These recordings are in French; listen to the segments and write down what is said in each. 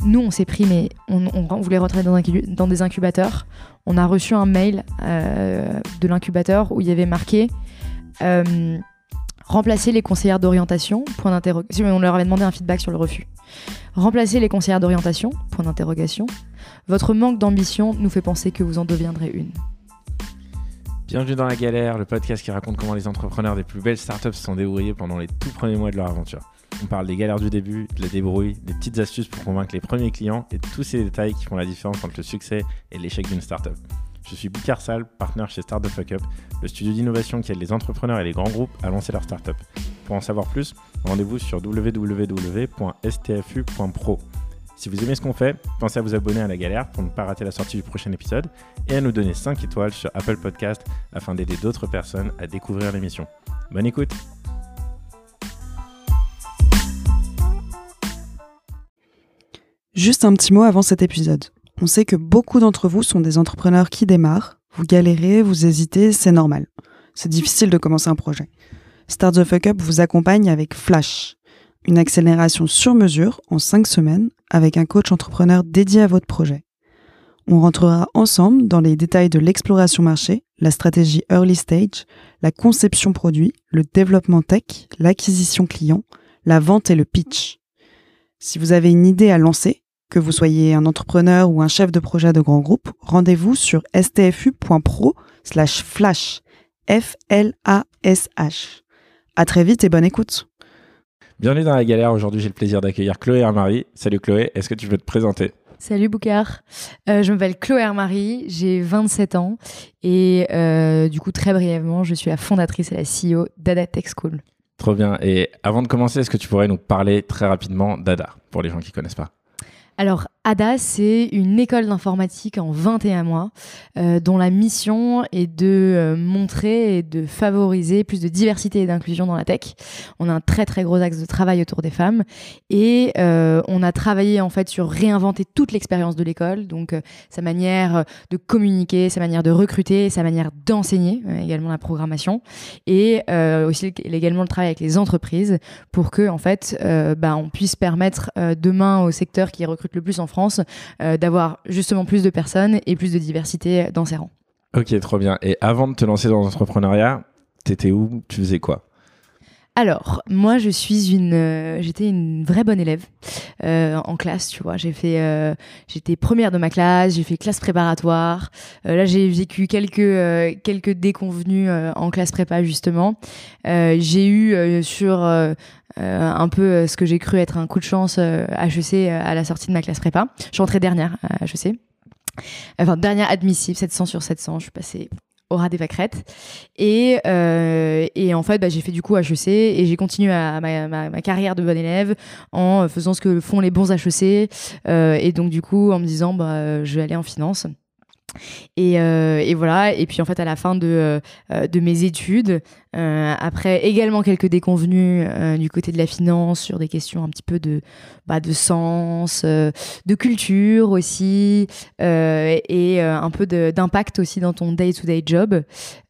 nous, on s'est pris, mais on voulait rentrer dans des incubateurs. On a reçu un mail de l'incubateur où il y avait marqué remplacer les conseillères d'orientation, point d'interrogation. On leur avait demandé un feedback sur le refus. Remplacer les conseillères d'orientation, point d'interrogation. Votre manque d'ambition nous fait penser que vous en deviendrez une. Bienvenue dans La Galère, le podcast qui raconte comment les entrepreneurs des plus belles startups se sont débrouillés pendant les tout premiers mois de leur aventure. On parle des galères du début, de la débrouille, des petites astuces pour convaincre les premiers clients et de tous ces détails qui font la différence entre le succès et l'échec d'une startup. Je suis Boukhar Sall, partenaire chez Start the Fuck Up, le studio d'innovation qui aide les entrepreneurs et les grands groupes à lancer leur startup. Pour en savoir plus, rendez-vous sur www.stfu.pro. Si vous aimez ce qu'on fait, pensez à vous abonner à La Galère pour ne pas rater la sortie du prochain épisode et à nous donner 5 étoiles sur Apple Podcast afin d'aider d'autres personnes à découvrir l'émission. Bonne écoute! Juste un petit mot avant cet épisode. On sait que beaucoup d'entre vous sont des entrepreneurs qui démarrent. Vous galérez, vous hésitez, c'est normal. C'est difficile de commencer un projet. Start the Fuck Up vous accompagne avec Flash, une accélération sur mesure en 5 semaines avec un coach entrepreneur dédié à votre projet. On rentrera ensemble dans les détails de l'exploration marché, la stratégie early stage, la conception produit, le développement tech, l'acquisition client, la vente et le pitch. Si vous avez une idée à lancer, que vous soyez un entrepreneur ou un chef de projet de grand groupe, rendez-vous sur stfu.pro/flash, F-L-A-S-H. À très vite et bonne écoute. Bienvenue dans La Galère, aujourd'hui j'ai le plaisir d'accueillir Chloé Hermary. Salut Chloé, est-ce que tu veux te présenter ? Salut Boukhar, je m'appelle Chloé Hermary, j'ai 27 ans et du coup très brièvement, je suis la fondatrice et la CEO d'Ada Tech School. Trop bien, et avant de commencer, est-ce que tu pourrais nous parler très rapidement d'Ada, pour les gens qui ne connaissent pas ? Alors, Ada, c'est une école d'informatique en 21 mois dont la mission est de montrer et de favoriser plus de diversité et d'inclusion dans la tech. On a un très très gros axe de travail autour des femmes et on a travaillé en fait sur réinventer toute l'expérience de l'école, donc sa manière de communiquer, sa manière de recruter, sa manière d'enseigner, également la programmation et aussi également le travail avec les entreprises pour que en fait on puisse permettre demain au secteur qui recrute le plus en France d'avoir justement plus de personnes et plus de diversité dans ses rangs. Ok, trop bien. Et avant de te lancer dans l'entrepreneuriat, t'étais où ? Tu faisais quoi ? Alors, moi, j'étais une vraie bonne élève en classe, tu vois. J'étais première de ma classe, j'ai fait classe préparatoire. Là, j'ai vécu quelques déconvenues en classe prépa, justement. J'ai eu sur un peu ce que j'ai cru être un coup de chance HEC à la sortie de ma classe prépa. Je suis rentrée dernière à HEC. Enfin, dernière admissible, 700 sur 700. Je suis passée au ras des pâquerettes. Et en fait, j'ai fait du coup HEC et j'ai continué ma carrière de bonne élève en faisant ce que font les bons HEC. Et donc, du coup, en me disant, je vais aller en finance. Et voilà. Et puis en fait à la fin de mes études, après également quelques déconvenues du côté de la finance sur des questions un petit peu de sens, de culture aussi, et un peu d'impact aussi dans ton day-to-day job,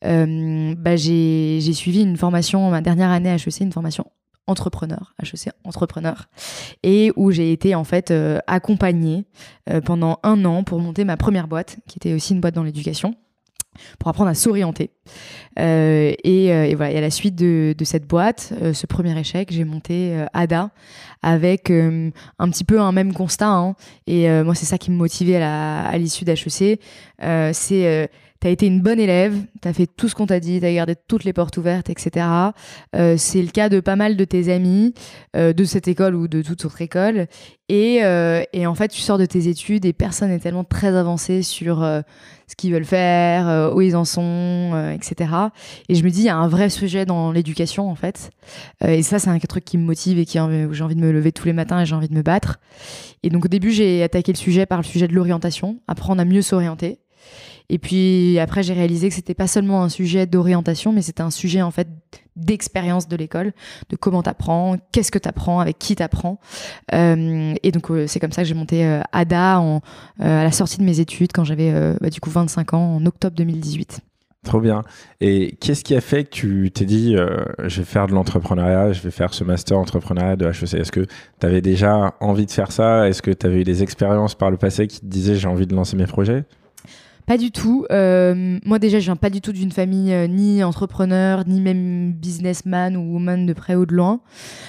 j'ai suivi une formation, ma dernière année à HEC, une formation HEC entrepreneur, et où j'ai été en fait accompagnée pendant 1 an pour monter ma première boîte, qui était aussi une boîte dans l'éducation, pour apprendre à s'orienter. Et voilà, et à la suite de cette boîte, ce premier échec, j'ai monté Ada avec un petit peu un même constat, hein. Et moi, c'est ça qui me motivait à l'issue d'HEC. T'as été une bonne élève, t'as fait tout ce qu'on t'a dit, t'as gardé toutes les portes ouvertes, etc. C'est le cas de pas mal de tes amis de cette école ou de toute autre école. Et en fait, tu sors de tes études et personne n'est tellement très avancé sur ce qu'ils veulent faire, où ils en sont, etc. Et je me dis, il y a un vrai sujet dans l'éducation, en fait. Et ça, c'est un truc qui me motive et où j'ai envie de me lever tous les matins et j'ai envie de me battre. Et donc, au début, j'ai attaqué le sujet par le sujet de l'orientation, apprendre à mieux s'orienter. Et puis après, j'ai réalisé que c'était pas seulement un sujet d'orientation, mais c'était un sujet en fait d'expérience de l'école, de comment t'apprends, qu'est-ce que t'apprends, avec qui t'apprends. Et donc c'est comme ça que j'ai monté Ada à la sortie de mes études quand j'avais du coup 25 ans en octobre 2018. Trop bien. Et qu'est-ce qui a fait que tu t'es dit je vais faire de l'entrepreneuriat, je vais faire ce master entrepreneuriat de HEC? Est-ce que tu avais déjà envie de faire ça? Est-ce que tu avais eu des expériences par le passé qui te disaient j'ai envie de lancer mes projets? Pas du tout. Moi déjà, je viens pas du tout d'une famille ni entrepreneur, ni même businessman ou woman de près ou de loin.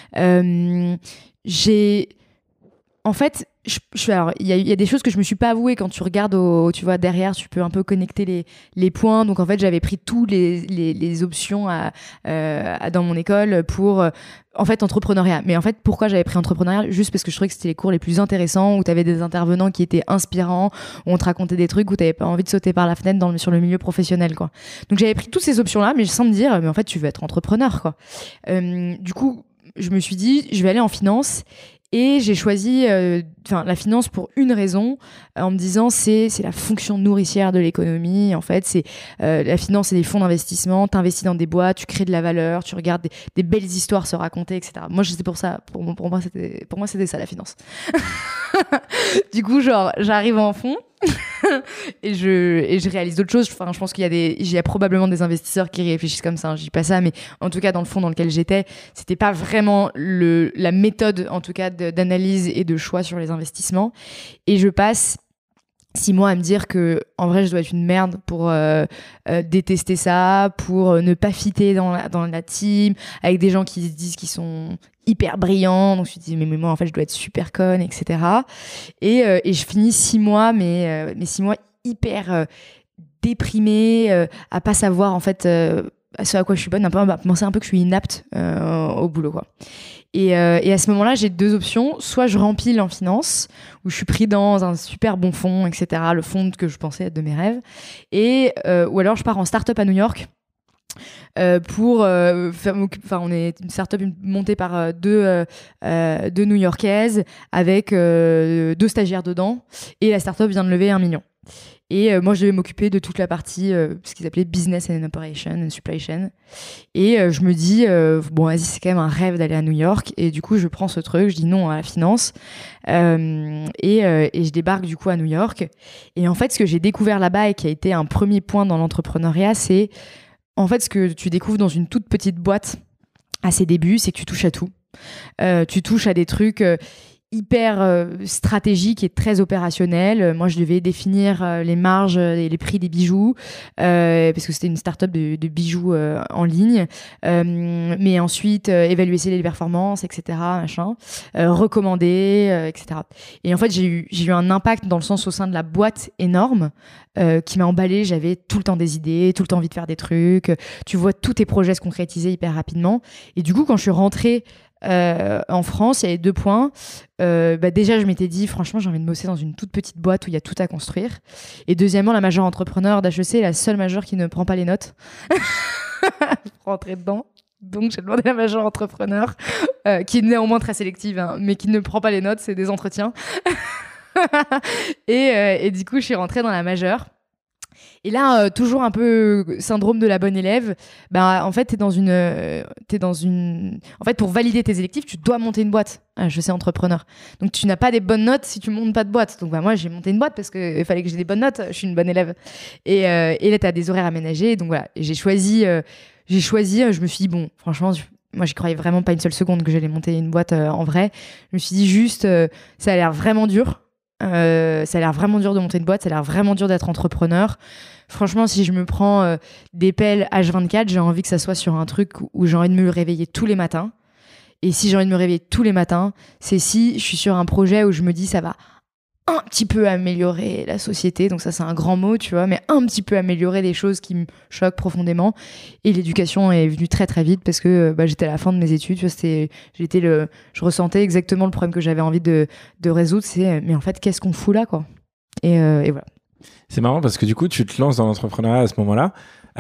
En fait, alors, il y a des choses que je me suis pas avouées quand tu regardes, tu vois, derrière, tu peux un peu connecter les points. Donc, en fait, j'avais pris tous les options dans mon école pour, en fait, entrepreneuriat. Mais en fait, pourquoi j'avais pris entrepreneuriat? Juste parce que je trouvais que c'était les cours les plus intéressants, où tu avais des intervenants qui étaient inspirants, où on te racontait des trucs, où tu n'avais pas envie de sauter par la fenêtre sur le milieu professionnel, quoi. Donc, j'avais pris toutes ces options-là, mais sans me dire, mais en fait, tu veux être entrepreneur, quoi. Du coup, je me suis dit, je vais aller en finance. Et j'ai choisi la finance pour une raison, en me disant c'est la fonction nourricière de l'économie. En fait, c'est la finance, c'est des fonds d'investissement. Tu investis dans des boîtes, tu crées de la valeur, tu regardes des belles histoires se raconter, etc. Moi, c'est pour ça. Pour moi, c'était ça la finance. Du coup, genre, j'arrive en fond. et je réalise d'autres choses. Enfin, je pense qu'il y a probablement des investisseurs qui réfléchissent comme ça, hein, je dis pas ça, mais en tout cas dans le fond dans lequel j'étais, c'était pas vraiment la méthode en tout cas d'analyse et de choix sur les investissements. Et je passe 6 mois à me dire que en vrai je dois être une merde pour détester ça, pour ne pas fitter dans la team avec des gens qui se disent qu'ils sont hyper brillants. Donc je me dis mais moi en fait je dois être super conne, etc. Et je finis 6 mois mais 6 mois hyper déprimée, à pas savoir en fait ce à quoi je suis bonne, à penser un peu que je suis inapte au boulot, quoi. Et à ce moment-là, j'ai 2 options. Soit je rempile en finance, où je suis pris dans un super bon fonds, etc., le fonds que je pensais être de mes rêves. Ou alors je pars en start-up à New York pour on est une start-up montée par deux New-Yorkaises avec 2 stagiaires dedans. Et la start-up vient de lever 1 million. Et moi, je devais m'occuper de toute la partie, ce qu'ils appelaient business and operation and supply chain. Et je me dis, bon, vas-y, c'est quand même un rêve d'aller à New York. Et du coup, je prends ce truc, je dis non à la finance. Et je débarque du coup à New York. Et en fait, ce que j'ai découvert là-bas et qui a été un premier point dans l'entrepreneuriat, c'est en fait ce que tu découvres dans une toute petite boîte à ses débuts, c'est que tu touches à tout. Tu touches à des trucs hyper stratégique et très opérationnel. Moi, je devais définir les marges et les prix des bijoux parce que c'était une start-up de bijoux en ligne. Mais ensuite, évaluer les performances, etc., machin, recommander, etc. Et en fait, j'ai eu un impact dans le sens au sein de la boîte énorme qui m'a emballée. J'avais tout le temps des idées, tout le temps envie de faire des trucs. Tu vois tous tes projets se concrétiser hyper rapidement. Et du coup, quand je suis rentrée en France, il y avait 2 points. Déjà, je m'étais dit, franchement, j'ai envie de bosser dans une toute petite boîte où il y a tout à construire. Et deuxièmement, la majeure entrepreneur d'HEC est la seule majeure qui ne prend pas les notes pour rentrer dedans. Donc, j'ai demandé à la majeure entrepreneur, qui est néanmoins très sélective, hein, mais qui ne prend pas les notes, c'est des entretiens. Et du coup, je suis rentrée dans la majeure. Et là, toujours un peu syndrome de la bonne élève, en fait, en fait, pour valider tes électifs, tu dois monter une boîte. Je sais, entrepreneur. Donc, tu n'as pas des bonnes notes si tu montes pas de boîte. Donc, moi, j'ai monté une boîte parce qu'il fallait que j'ai des bonnes notes. Je suis une bonne élève. Et là, tu as des horaires aménagés. Donc, voilà. Et j'ai choisi, je me suis dit, bon, franchement, moi, j'y croyais vraiment pas une seule seconde que j'allais monter une boîte en vrai. Je me suis dit juste, ça a l'air vraiment dur. Ça a l'air vraiment dur de monter une boîte, ça a l'air vraiment dur d'être entrepreneur. Franchement, si je me prends des pelles H24, j'ai envie que ça soit sur un truc où j'ai envie de me réveiller tous les matins. Et si j'ai envie de me réveiller tous les matins, c'est si je suis sur un projet où je me dis ça va un petit peu améliorer la société, donc ça c'est un grand mot, tu vois, mais un petit peu améliorer des choses qui me choquent profondément. Et l'éducation est venue très très vite parce que j'étais à la fin de mes études, tu vois, je ressentais exactement le problème que j'avais envie de résoudre, c'est mais en fait qu'est-ce qu'on fout là, quoi. Et voilà. C'est marrant parce que du coup tu te lances dans l'entrepreneuriat à ce moment-là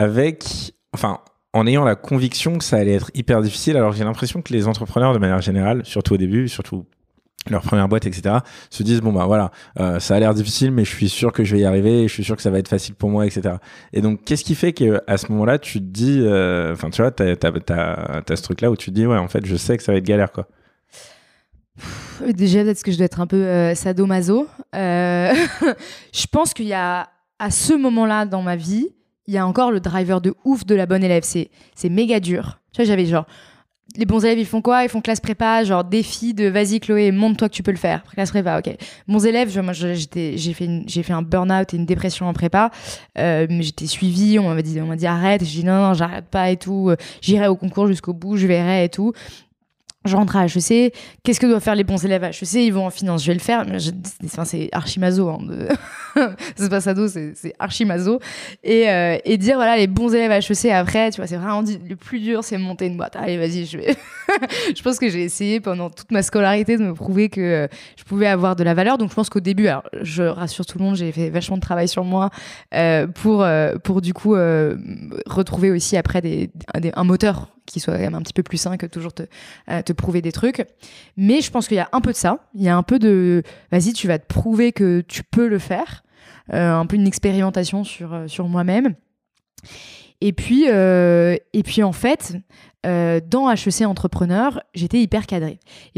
en ayant la conviction que ça allait être hyper difficile. Alors j'ai l'impression que les entrepreneurs de manière générale, surtout au début, surtout leur première boîte, etc., se disent ça a l'air difficile, mais je suis sûr que je vais y arriver, je suis sûr que ça va être facile pour moi, etc. Et donc qu'est-ce qui fait qu'à ce moment-là tu te dis tu vois, t'as ce truc là où tu te dis ouais, en fait je sais que ça va être galère, quoi. Déjà, peut-être que je dois être un peu sadomaso. Je pense qu'il y a à ce moment-là dans ma vie, il y a encore le driver de ouf de la bonne élève. C'est méga dur. Tu vois, j'avais genre, les bons élèves, ils font quoi? Ils font classe prépa, genre défi de vas-y Chloé, montre-toi que tu peux le faire. Classe prépa, ok. Bons élèves, moi j'ai fait un burn-out et une dépression en prépa. J'étais suivie, on m'a dit arrête. J'ai dit non, j'arrête pas et tout. J'irai au concours jusqu'au bout, je verrai et tout. Je rentre à HEC, qu'est-ce que doivent faire les bons élèves à HEC? Ils vont en finance, je vais le faire. C'est archi maso, hein, c'est pas sado, c'est archi maso. Et dire, voilà, les bons élèves à HEC après, tu vois, c'est vraiment le plus dur, c'est monter une boîte. Allez, vas-y, je vais. Je pense que j'ai essayé pendant toute ma scolarité de me prouver que je pouvais avoir de la valeur. Donc je pense qu'au début, alors je rassure tout le monde, j'ai fait vachement de travail sur moi pour du coup retrouver aussi après un moteur qui soit quand même un petit peu plus sain que toujours te prouver des trucs. Mais je pense qu'il y a un peu de ça. Il y a un peu de vas-y, tu vas te prouver que tu peux le faire. Un peu une expérimentation sur moi-même. Et puis en fait, dans HEC Entrepreneur, j'étais hyper cadrée.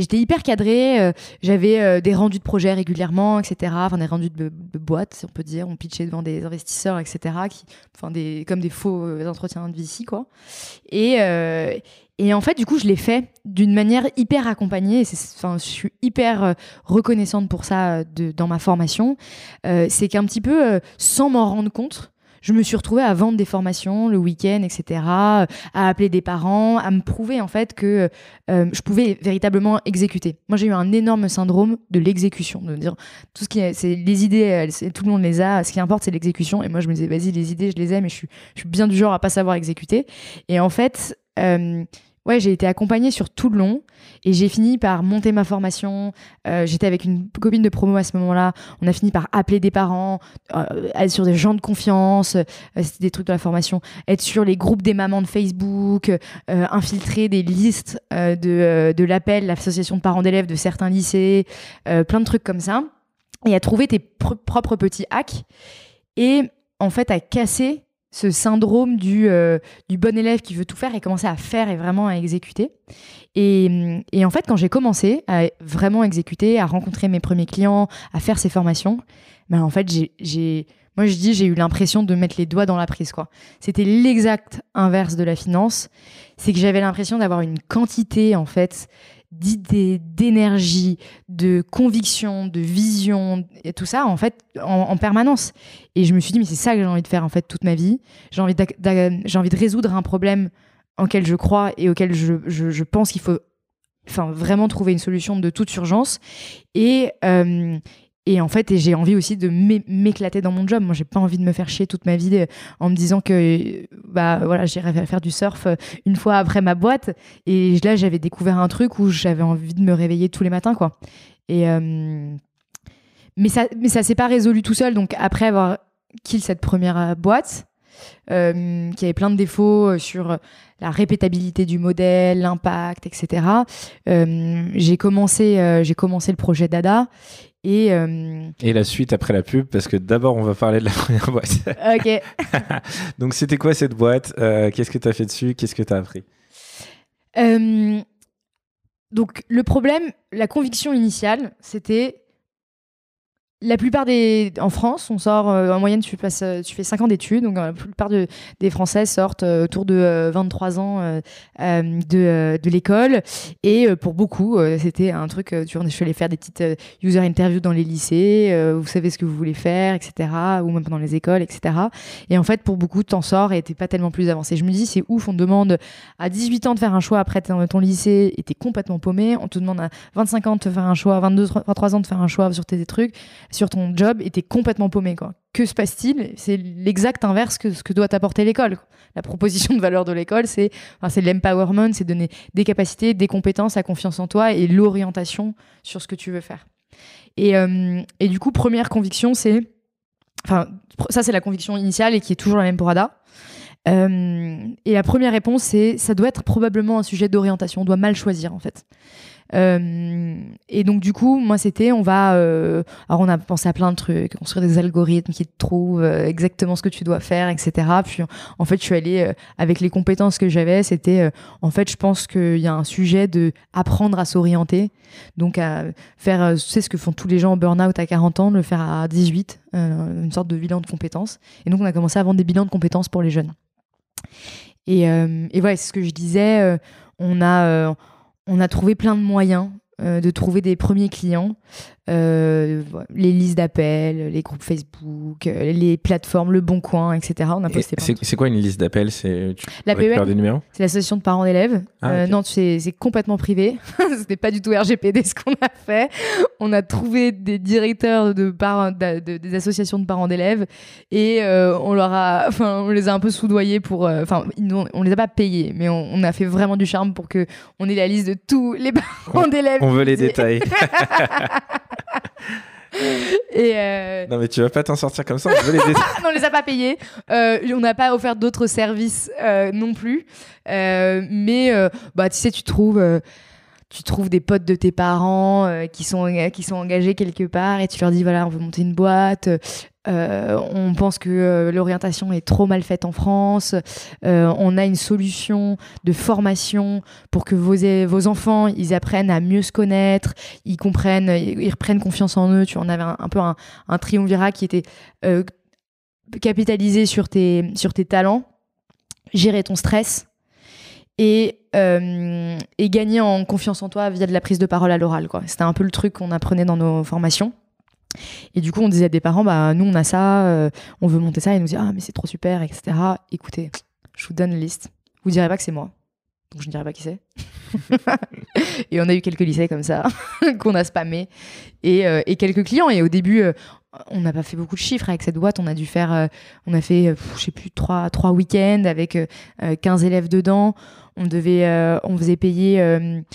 J'avais des rendus de projets régulièrement, etc. Enfin, des rendus de boîtes, si on peut dire. On pitchait devant des investisseurs, etc. Comme des faux entretiens de VC, quoi. Et en fait, du coup, je l'ai fait d'une manière hyper accompagnée. Je suis hyper reconnaissante pour ça dans ma formation. C'est qu'un petit peu, sans m'en rendre compte, je me suis retrouvée à vendre des formations le week-end, etc., à appeler des parents, à me prouver en fait que je pouvais véritablement exécuter. Moi, j'ai eu un énorme syndrome de l'exécution, de dire tout ce qui c'est les idées, tout le monde les a. Ce qui importe, c'est l'exécution. Et moi, je me disais, vas-y, les idées, je les ai, mais je suis bien du genre à pas savoir exécuter. Et en fait, ouais, j'ai été accompagnée sur tout le long et j'ai fini par monter ma formation. J'étais avec une copine de promo à ce moment-là. On a fini par appeler des parents, être sur des gens de confiance. C'était des trucs de la formation. Être sur les groupes des mamans de Facebook, infiltrer des listes de l'APEL, l'association de parents d'élèves de certains lycées, plein de trucs comme ça. Et à trouver tes propres petits hacks et en fait à casser ce syndrome du bon élève qui veut tout faire et commencer à faire et vraiment à exécuter. Et en fait, quand j'ai commencé à vraiment exécuter, à rencontrer mes premiers clients, à faire ces formations, ben en fait, j'ai eu l'impression de mettre les doigts dans la prise, quoi. C'était l'exact inverse de la finance. C'est que j'avais l'impression d'avoir une quantité, en fait, d'idées, d'énergie, de conviction, de vision, et tout ça en fait en permanence. Et je me suis dit mais c'est ça que j'ai envie de faire en fait toute ma vie. J'ai envie de résoudre un problème auquel je crois et auquel je pense qu'il faut vraiment trouver une solution de toute urgence. Et en fait, j'ai envie aussi de m'éclater dans mon job. Moi, j'ai pas envie de me faire chier toute ma vie en me disant que voilà, j'irai faire du surf une fois après ma boîte. Et là, j'avais découvert un truc où j'avais envie de me réveiller tous les matins, quoi. Mais ça s'est pas résolu tout seul. Donc après avoir kill cette première boîte, qui avait plein de défauts sur la répétabilité du modèle, l'impact, etc. J'ai commencé le projet Dada. Et la suite après la pub, parce que d'abord on va parler de la première boîte. Ok. Donc c'était quoi cette boîte? Qu'est-ce que tu as fait dessus? Qu'est-ce que tu as appris? Donc le problème, la conviction initiale, c'était la plupart en France, on sort en moyenne, tu fais 5 ans d'études, donc la plupart des Français sortent autour de 23 ans de l'école. Et pour beaucoup, c'était un truc, je suis allée faire des petites user interviews dans les lycées, vous savez ce que vous voulez faire, etc., ou même dans les écoles, etc. Et en fait, pour beaucoup, t'en sors et t'es pas tellement plus avancé. Je me dis, c'est ouf, on te demande à 18 ans de faire un choix après ton lycée et t'es complètement paumé. On te demande à 25 ans de faire un choix, 22, 23 ans de faire un choix sur tes trucs, sur ton job, et t'es complètement paumé, quoi. Que se passe-t-il? C'est l'exact inverse que ce que doit t'apporter l'école, quoi. La proposition de valeur de l'école, c'est l'empowerment, c'est donner des capacités, des compétences, la confiance en toi et l'orientation sur ce que tu veux faire. Et du coup, première conviction, ça c'est la conviction initiale et qui est toujours la même pour Ada. Et la première réponse, c'est ça doit être probablement un sujet d'orientation. On doit mal choisir, en fait. Et donc du coup, moi c'était, alors on a pensé à plein de trucs, construire des algorithmes qui te trouvent exactement ce que tu dois faire, etc. Puis en fait, je suis allée avec les compétences que j'avais, c'était en fait, je pense qu'il y a un sujet de apprendre à s'orienter, donc à faire, tu sais ce que font tous les gens en burn-out à 40 ans, le faire à 18, une sorte de bilan de compétences. Et donc on a commencé à vendre des bilans de compétences pour les jeunes. Et voilà, c'est ce que je disais. On a trouvé plein de moyens de trouver des premiers clients. Les listes d'appels, les groupes Facebook, les plateformes, Le Bon Coin, etc. On a posté plein de trucs. C'est quoi une liste d'appels? Tu La récupères des numéros? C'est l'association de parents d'élèves. Okay. Non, c'est complètement privé. C'était pas du tout RGPD ce qu'on a fait. On a trouvé des directeurs des associations de parents d'élèves et on les a un peu soudoyés pour. On les a pas payés, mais on a fait vraiment du charme pour que on ait la liste de tous les parents d'élèves. On veut les détails. Non mais tu vas pas t'en sortir comme ça. On veut les détails. Non, on les a pas payés. On n'a pas offert d'autres services non plus. Mais tu sais, tu trouves des potes de tes parents qui sont engagés quelque part et tu leur dis voilà, on veut monter une boîte. On pense que l'orientation est trop mal faite en France. On a une solution de formation pour que vos enfants ils apprennent à mieux se connaître, ils reprennent confiance en eux. Tu en avais un peu un triumvirat qui était capitalisé sur tes talents, gérer ton stress et gagner en confiance en toi via de la prise de parole à l'oral, quoi. C'était un peu le truc qu'on apprenait dans nos formations. Et du coup, on disait à des parents, nous, on a ça, on veut monter ça. Et ils nous disaient, mais c'est trop super, etc. Écoutez, je vous donne la liste. Vous direz pas que c'est moi. Donc, je ne dirai pas qui c'est. Et on a eu quelques lycées comme ça qu'on a spammé. Et quelques clients. Et au début, on n'a pas fait beaucoup de chiffres avec cette boîte. On a fait, je sais plus, 3 week-ends avec 15 élèves dedans. On faisait payer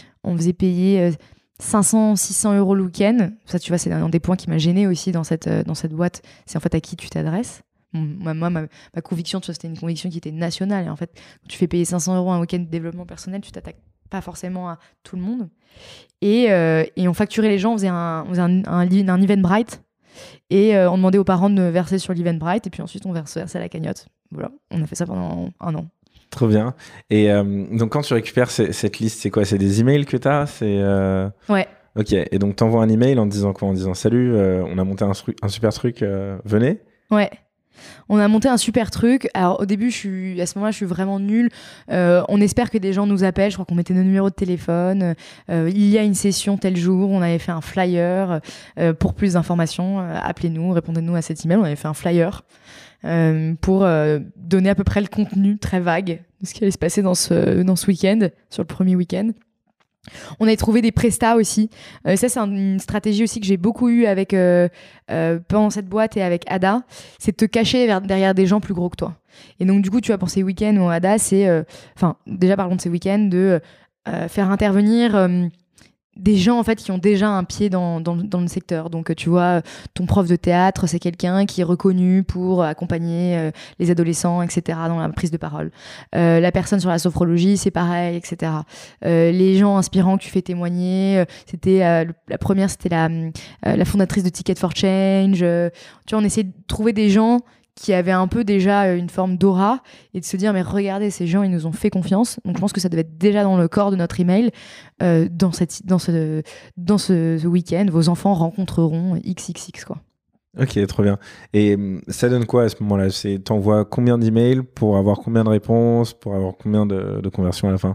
500, 600 euros le week-end. Ça, tu vois, c'est un des points qui m'a gênée aussi dans cette boîte. C'est en fait à qui tu t'adresses. Moi, ma conviction, tu vois, c'était une conviction qui était nationale. Et en fait, quand tu fais payer 500 euros un week-end de développement personnel, tu t'attaques pas forcément à tout le monde. Et on facturait les gens, on faisait un Eventbrite. Et on demandait aux parents de verser sur l'Eventbrite. Et puis ensuite, on versait à la cagnotte. Voilà, on a fait ça pendant 1 an. Trop bien. Et donc, quand tu récupères cette liste, c'est quoi? C'est des emails que tu as? Ouais. Ok. Et donc, tu envoies un email en disant quoi? En disant salut, on a monté un super truc, venez? Ouais. On a monté un super truc. Alors, au début, à ce moment-là, je suis vraiment nulle. On espère que des gens nous appellent. Je crois qu'on mettait nos numéros de téléphone. Il y a une session tel jour. On avait fait un flyer. Pour plus d'informations, appelez-nous, répondez-nous à cet email. On avait fait un flyer. Pour donner à peu près le contenu très vague de ce qui allait se passer dans ce week-end, sur le premier week-end. On avait trouvé des prestats aussi. Ça, c'est une stratégie aussi que j'ai beaucoup eue avec, pendant cette boîte et avec Ada. C'est de te cacher derrière des gens plus gros que toi. Et donc, du coup, tu vas pour ces week-ends où Ada, c'est... déjà, parlons de ces week-ends, de faire intervenir... des gens en fait qui ont déjà un pied dans le secteur. Donc tu vois, ton prof de théâtre, c'est quelqu'un qui est reconnu pour accompagner les adolescents, etc. dans la prise de parole. La personne sur la sophrologie, c'est pareil, etc. Les gens inspirants que tu fais témoigner, la première, c'était la fondatrice de Ticket for Change. Tu vois, on essaie de trouver des gens qui avaient un peu déjà une forme d'aura et de se dire mais regardez, ces gens ils nous ont fait confiance. Donc je pense que ça devait être déjà dans le corps de notre email. Dans ce week-end, vos enfants rencontreront XXX, quoi. Ok, trop bien. Et ça donne quoi à ce moment-là? T'envoies combien d'emails pour avoir combien de réponses, pour avoir combien de conversions à la fin?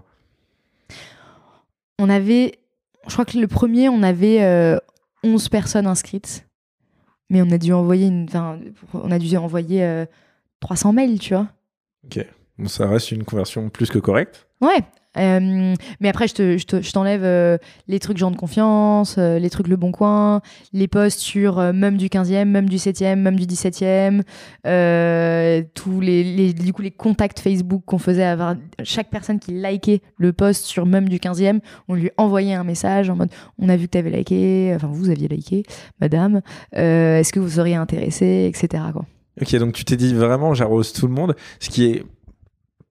Je crois que le premier, on avait 11 personnes inscrites. Mais on a dû envoyer 300 mails, tu vois. Ok. Bon, ça reste une conversion plus que correcte. Ouais. Mais après, je t'enlève les trucs gens de confiance, les trucs Le Bon Coin, les posts sur Mum du 15e, Mum du 7e, Mum du 17e, tous du coup, les contacts Facebook qu'on faisait avoir. Chaque personne qui likait le post sur Mum du 15e, on lui envoyait un message en mode on a vu que tu avais liké, enfin vous aviez liké, madame, est-ce que vous seriez intéressée, etc., quoi. Ok, donc tu t'es dit vraiment j'arrose tout le monde, ce qui est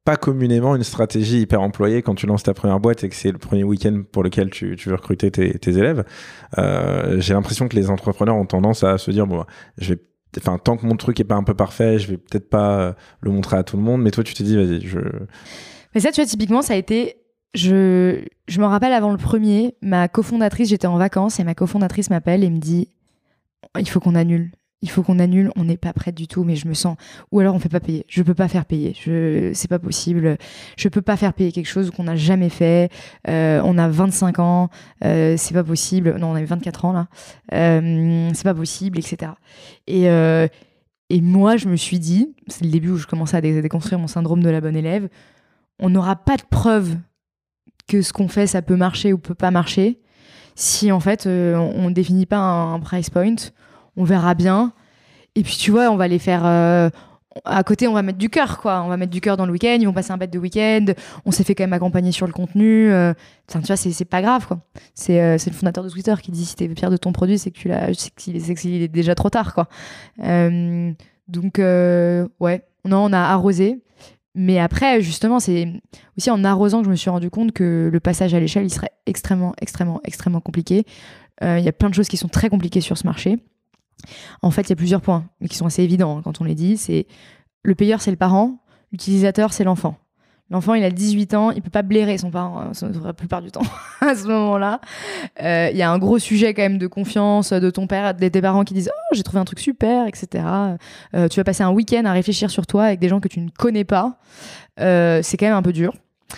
pas communément une stratégie hyper employée quand tu lances ta première boîte et que c'est le premier week-end pour lequel tu veux recruter tes élèves. J'ai l'impression que les entrepreneurs ont tendance à se dire bon, tant que mon truc est pas un peu parfait, je vais peut-être pas le montrer à tout le monde. Mais toi, tu t'es dit vas-y, Mais ça, tu vois, typiquement, ça a été. Je me rappelle avant le premier, ma cofondatrice, j'étais en vacances et ma cofondatrice m'appelle et me dit il faut qu'on annule. On n'est pas prête du tout, mais je me sens. Ou alors on fait pas payer. Je peux pas faire payer. C'est pas possible. Je peux pas faire payer quelque chose qu'on n'a jamais fait. On a 25 ans. C'est pas possible. Non, on avait 24 ans là. C'est pas possible, etc. Et moi, je me suis dit, c'est le début où je commençais à déconstruire mon syndrome de la bonne élève. On n'aura pas de preuve que ce qu'on fait, ça peut marcher ou peut pas marcher. Si en fait, on définit pas un price point. On verra bien. Et puis, tu vois, on va les faire... à côté, on va mettre du cœur, quoi. On va mettre du cœur dans le week-end. Ils vont passer un bête de week-end. On s'est fait quand même accompagner sur le contenu. Tu vois, c'est pas grave, quoi. C'est le fondateur de Twitter qui dit si t'es fier de ton produit, c'est qu'il est déjà trop tard, quoi. Donc, ouais. Non, on a arrosé. Mais après, justement, c'est aussi en arrosant que je me suis rendu compte que le passage à l'échelle, il serait extrêmement, extrêmement, extrêmement compliqué. Il y a plein de choses qui sont très compliquées sur ce marché. En fait, il y a plusieurs points, mais qui sont assez évidents quand on les dit. C'est le payeur, c'est le parent. L'utilisateur, c'est l'enfant. L'enfant, il a 18 ans, il peut pas blairer son parent la plupart du temps à ce moment-là. Il y a un gros sujet quand même de confiance de ton père, de tes parents qui disent « Oh, j'ai trouvé un truc super, etc. » Tu vas passer un week-end à réfléchir sur toi avec des gens que tu ne connais pas. C'est quand même un peu dur.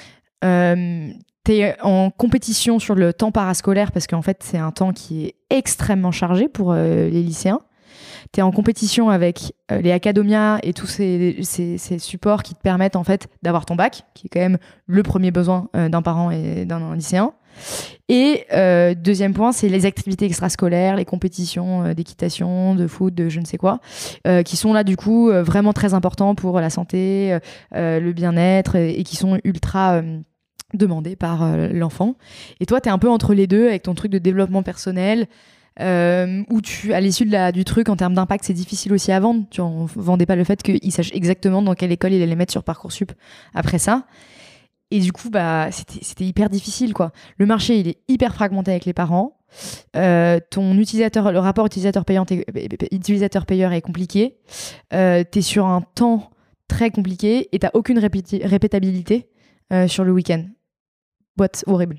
T'es en compétition sur le temps parascolaire parce qu'en fait, c'est un temps qui est extrêmement chargé pour les lycéens. T'es en compétition avec les Academia et tous ces supports qui te permettent en fait d'avoir ton bac, qui est quand même le premier besoin d'un parent et d'un lycéen. Et deuxième point, c'est les activités extrascolaires, les compétitions d'équitation, de foot, de je ne sais quoi, qui sont là du coup vraiment très importants pour la santé, le bien-être et qui sont ultra... demandé par l'enfant. Et toi, t'es un peu entre les deux avec ton truc de développement personnel où à l'issue du truc, en termes d'impact, c'est difficile aussi à vendre. Tu en vendais pas le fait qu'il sache exactement dans quelle école il allait mettre sur Parcoursup après ça. Et du coup, c'était hyper difficile, quoi. Le marché, il est hyper fragmenté avec les parents. Ton utilisateur, le rapport utilisateur-payeur est compliqué. T'es sur un temps très compliqué et t'as aucune répétabilité sur le week-end. Boîte horrible.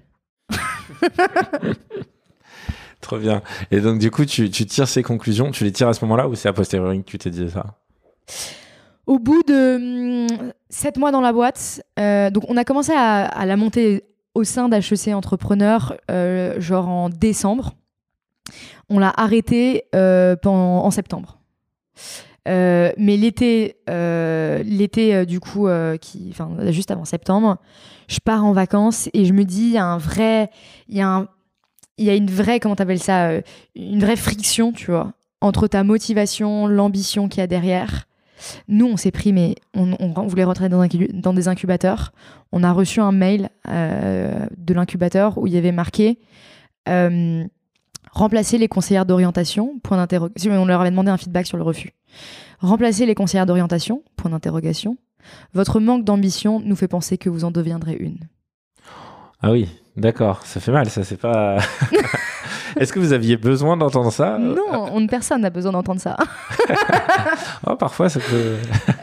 Trop bien. Et donc, du coup, tu tires ces conclusions. Tu les tires à ce moment-là ou c'est a posteriori que tu t'es dit ça? Au bout de 7 mois dans la boîte, donc on a commencé à la monter au sein d'HEC Entrepreneurs, genre en décembre. On l'a arrêté en septembre. Mais l'été du coup, juste avant septembre, je pars en vacances et je me dis, il y a une vraie, comment t'appelles ça, une vraie friction, tu vois, entre ta motivation, l'ambition qu'il y a derrière. Nous, on s'est pris, mais on voulait rentrer dans des incubateurs. On a reçu un mail de l'incubateur où il y avait marqué remplacer les conseillères d'orientation, point d'interrogation. On leur avait demandé un feedback sur le refus. Remplacer les conseillères d'orientation, point d'interrogation. Votre manque d'ambition nous fait penser que vous en deviendrez une. Ah oui, d'accord. Ça fait mal, ça, c'est pas... Est-ce que vous aviez besoin d'entendre ça? Non, personne n'a besoin d'entendre ça. Oh, parfois, ça peut...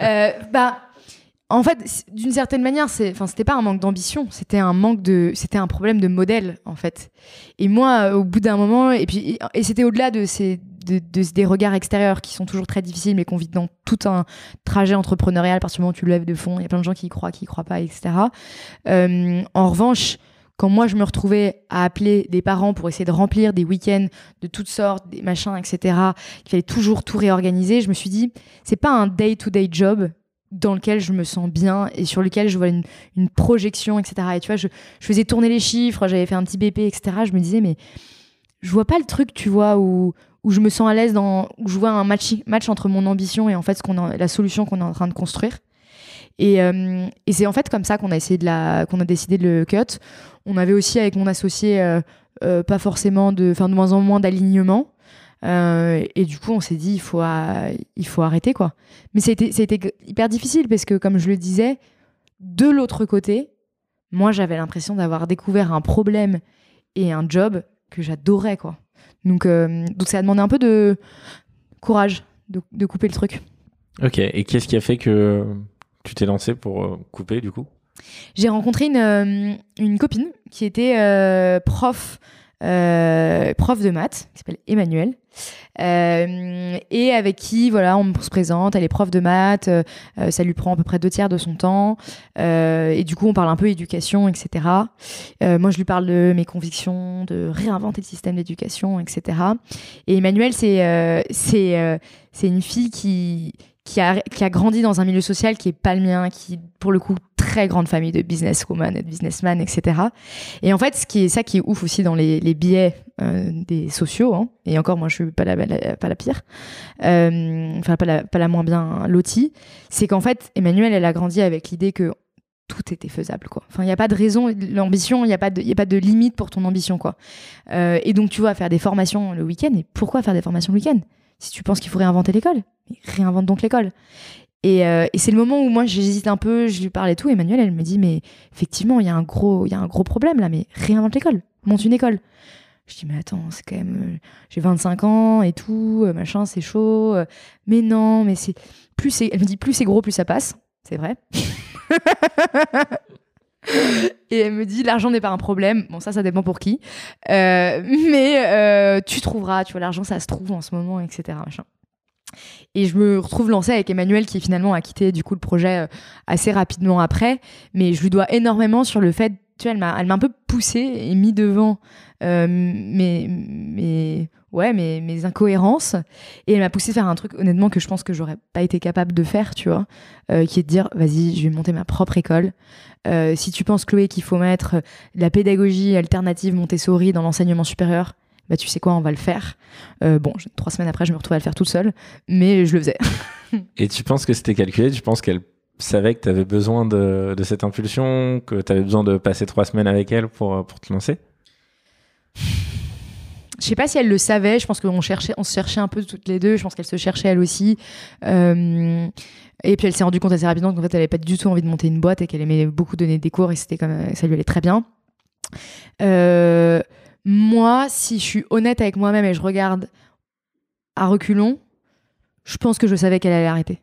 En fait, d'une certaine manière, c'était pas un manque d'ambition, c'était un problème de modèle, en fait. Et moi, au bout d'un moment, et c'était au-delà des regards extérieurs qui sont toujours très difficiles, mais qu'on vit dans tout un trajet entrepreneurial, à partir du moment où tu lèves de fond, il y a plein de gens qui y croient pas, etc. En revanche, quand moi, je me retrouvais à appeler des parents pour essayer de remplir des week-ends de toutes sortes, des machins, etc., qu'il fallait toujours tout réorganiser, je me suis dit, c'est pas un day-to-day job dans lequel je me sens bien et sur lequel je vois une projection, etc. Et tu vois, je faisais tourner les chiffres, j'avais fait un petit BP, etc. Je me disais, mais je vois pas le truc, tu vois, où je me sens à l'aise, où je vois un match entre mon ambition et en fait la solution qu'on est en train de construire. Et c'est en fait comme ça qu'on a décidé de le cut. On avait aussi avec mon associé pas forcément de moins en moins d'alignement. Et du coup, on s'est dit, il faut arrêter, quoi. Mais ça a été hyper difficile parce que, comme je le disais, de l'autre côté, moi, j'avais l'impression d'avoir découvert un problème et un job que j'adorais, quoi. Donc ça a demandé un peu de courage de couper le truc. Ok, et qu'est-ce qui a fait que tu t'es lancé pour couper, du coup ? J'ai rencontré une copine qui était prof de maths, qui s'appelle Emmanuelle, et avec qui, voilà, on se présente, elle est prof de maths, ça lui prend à peu près 2/3 de son temps, et du coup, on parle un peu éducation, etc. Moi, je lui parle de mes convictions, de réinventer le système d'éducation, etc. Et Emmanuelle, c'est une fille qui a grandi dans un milieu social qui est pas le mien, qui, pour le coup, très grande famille de businesswoman et de businessman, etc. Et en fait, ça qui est ouf aussi dans les biais des sociaux, hein, et encore, moi, je suis pas la pire, enfin, pas la moins bien lotie, c'est qu'en fait, Emmanuelle, elle a grandi avec l'idée que tout était faisable, quoi. Enfin, il n'y a pas de raison, l'ambition, il n'y a pas de limite pour ton ambition, quoi. Et donc, tu vois, faire des formations le week-end, et pourquoi faire des formations le week-end ? Si tu penses qu'il faut réinventer l'école, réinvente donc l'école. Et c'est le moment où moi j'hésite un peu, je lui parle et tout. Emmanuelle, elle me dit, mais effectivement, il y a un gros problème là, mais réinvente l'école, monte une école. Je dis, mais attends, c'est quand même, j'ai 25 ans et tout, machin, c'est chaud. Mais non, mais elle me dit, plus c'est gros, plus ça passe. C'est vrai. Et elle me dit, l'argent n'est pas un problème. Bon, ça dépend pour qui. Mais tu trouveras, tu vois, l'argent, ça se trouve en ce moment, etc. Machin. Et je me retrouve lancée avec Emmanuelle qui finalement a quitté du coup le projet assez rapidement après. Mais je lui dois énormément sur le fait, tu vois, elle m'a un peu poussée et mis devant mes incohérences. Et elle m'a poussée à faire un truc, honnêtement, que je pense que j'aurais pas été capable de faire, tu vois, qui est de dire, vas-y, je vais monter ma propre école. Si tu penses, Chloé, qu'il faut mettre de la pédagogie alternative Montessori dans l'enseignement supérieur, bah tu sais quoi, on va le faire. Bon, 3 semaines après, je me retrouvais à le faire toute seule, mais je le faisais. Et tu penses que c'était calculé ? Tu penses qu'elle savait que tu avais besoin de cette impulsion, que tu avais besoin de passer 3 semaines avec elle pour te lancer ? Je sais pas si elle le savait. Je pense qu'on se cherchait un peu toutes les deux. Je pense qu'elle se cherchait elle aussi. Et puis elle s'est rendue compte assez rapidement qu'en fait, elle avait pas du tout envie de monter une boîte et qu'elle aimait beaucoup donner des cours et ça lui allait très bien. Moi, si je suis honnête avec moi-même et je regarde à reculons, je pense que je savais qu'elle allait arrêter.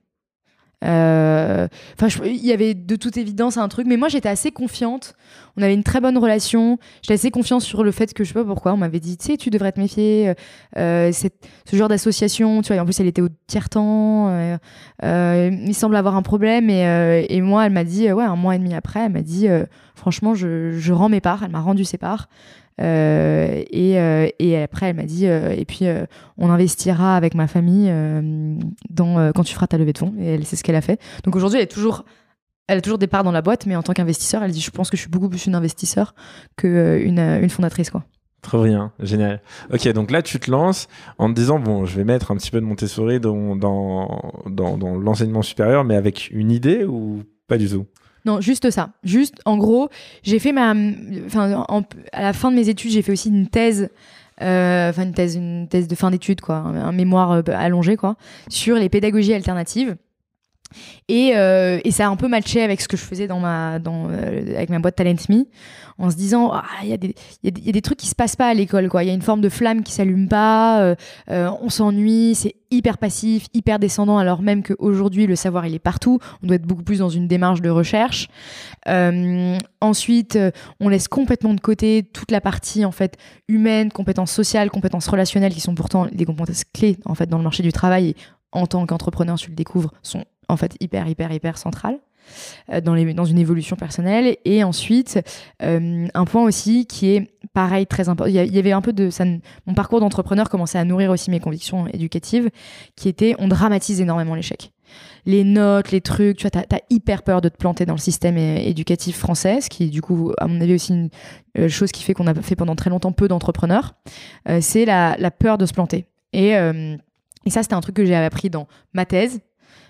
Il y avait de toute évidence un truc, mais moi j'étais assez confiante. On avait une très bonne relation. J'étais assez confiante sur le fait que, je sais pas pourquoi, on m'avait dit, tu sais, tu devrais te méfier. Ce genre d'association, tu vois, et en plus elle était au tiers-temps. Il semble avoir un problème. Et moi, elle m'a dit, ouais, 1 mois et demi après, elle m'a dit, franchement, je rends mes parts. Elle m'a rendu ses parts. Et après elle m'a dit et puis on investira avec ma famille quand tu feras ta levée de fonds, et c'est ce qu'elle a fait. Donc aujourd'hui elle a toujours des parts dans la boîte, mais en tant qu'investisseur elle dit, je pense que je suis beaucoup plus une investisseur qu'une fondatrice, quoi. Trop bien, génial. Ok, donc là tu te lances en te disant, bon, je vais mettre un petit peu de Montessori dans l'enseignement supérieur, mais avec une idée ou pas du tout ? Non, juste ça. Juste, en gros, j'ai fait à la fin de mes études, j'ai fait aussi une thèse, une thèse de fin d'études, quoi, un mémoire allongé, quoi, sur les pédagogies alternatives. Et ça a un peu matché avec ce que je faisais avec ma boîte Talent Me, en se disant, il y a des trucs qui se passent pas à l'école, quoi. Il y a une forme de flamme qui s'allume pas, on s'ennuie, c'est hyper passif, hyper descendant, alors même qu'aujourd'hui le savoir il est partout. On doit être beaucoup plus dans une démarche de recherche. Ensuite, on laisse complètement de côté toute la partie en fait humaine, compétences sociales, compétences relationnelles, qui sont pourtant des compétences clés en fait dans le marché du travail. Et en tant qu'entrepreneur, tu le découvres, sont en fait hyper centrales dans une évolution personnelle. Et ensuite, un point aussi qui est pareil, très important. Il y avait un peu de ça. Mon parcours d'entrepreneur commençait à nourrir aussi mes convictions éducatives, qui étaient, on dramatise énormément l'échec. Les notes, les trucs, tu vois, t'as hyper peur de te planter dans le système éducatif français, ce qui est du coup, à mon avis, aussi une chose qui fait qu'on a fait pendant très longtemps peu d'entrepreneurs. C'est la peur de se planter. Et ça, c'était un truc que j'ai appris dans ma thèse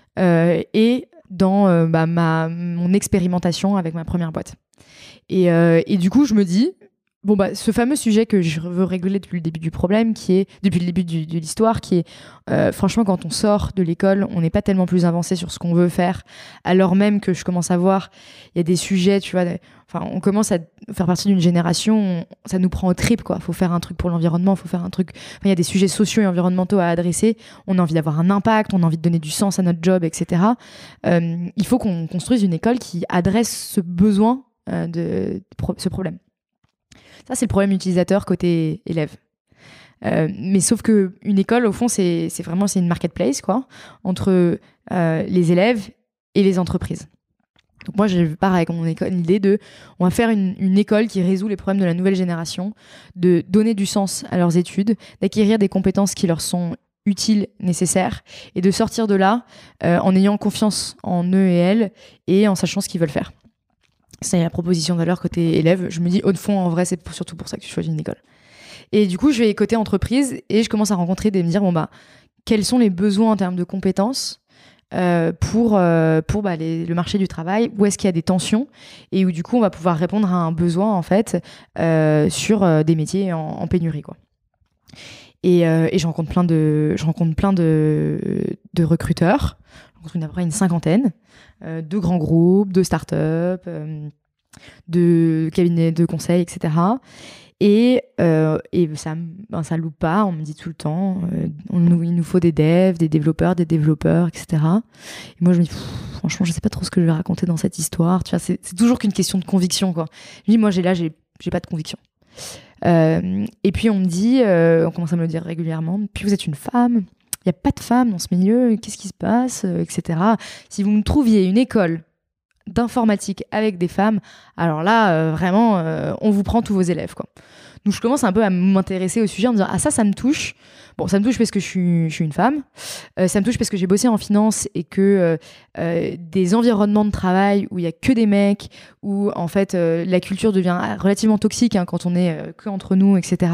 et dans mon expérimentation avec ma première boîte. Et du coup, je me dis, bon, bah, ce fameux sujet que je veux réguler depuis le début du problème, depuis le début de l'histoire, qui est, franchement, quand on sort de l'école, on n'est pas tellement plus avancé sur ce qu'on veut faire, alors même que je commence à voir, il y a des sujets, tu vois, on commence à faire partie d'une génération, ça nous prend au trip, quoi. Faut faire un truc pour l'environnement, faut faire un truc. Il y a des sujets sociaux et environnementaux à adresser. On a envie d'avoir un impact, on a envie de donner du sens à notre job, etc. Il faut qu'on construise une école qui adresse ce besoin ce problème. Ça, c'est le problème utilisateur côté élève. Mais sauf que une école, au fond, c'est une marketplace, quoi, entre les élèves et les entreprises. Donc moi, je pars avec mon école l'idée on va faire une école qui résout les problèmes de la nouvelle génération, de donner du sens à leurs études, d'acquérir des compétences qui leur sont utiles, nécessaires, et de sortir de là en ayant confiance en eux et elles et en sachant ce qu'ils veulent faire. C'est la proposition de valeur côté élève. Je me dis, au fond, en vrai, c'est surtout pour ça que tu choisis une école. Et du coup, je vais côté entreprise et je commence à rencontrer me dire, quels sont les besoins en termes de compétences pour le marché du travail, où est-ce qu'il y a des tensions et où du coup, on va pouvoir répondre à un besoin, en fait, sur des métiers en pénurie, quoi. Et je rencontre plein de recruteurs. Je rencontre à peu près une cinquantaine de grands groupes, de start-up, de cabinets de conseil, etc. Et ça loupe pas, on me dit tout le temps, il nous faut des devs, des développeurs, etc. Et moi, je me dis, franchement, je sais pas trop ce que je vais raconter dans cette histoire. Tu vois, c'est toujours qu'une question de conviction, quoi. Je me dis, moi, j'ai pas de conviction. Et puis, on me dit, on commence à me le dire régulièrement, puis vous êtes une femme, il n'y a pas de femmes dans ce milieu, qu'est-ce qui se passe, etc. Si vous me trouviez une école d'informatique avec des femmes, alors là, vraiment, on vous prend tous vos élèves, quoi. Donc, je commence un peu à m'intéresser au sujet en me disant, ah, ça me touche. Bon, ça me touche parce que je suis une femme. Ça me touche parce que j'ai bossé en finance et que des environnements de travail où il n'y a que des mecs, où en fait la culture devient relativement toxique quand on est que entre nous, etc.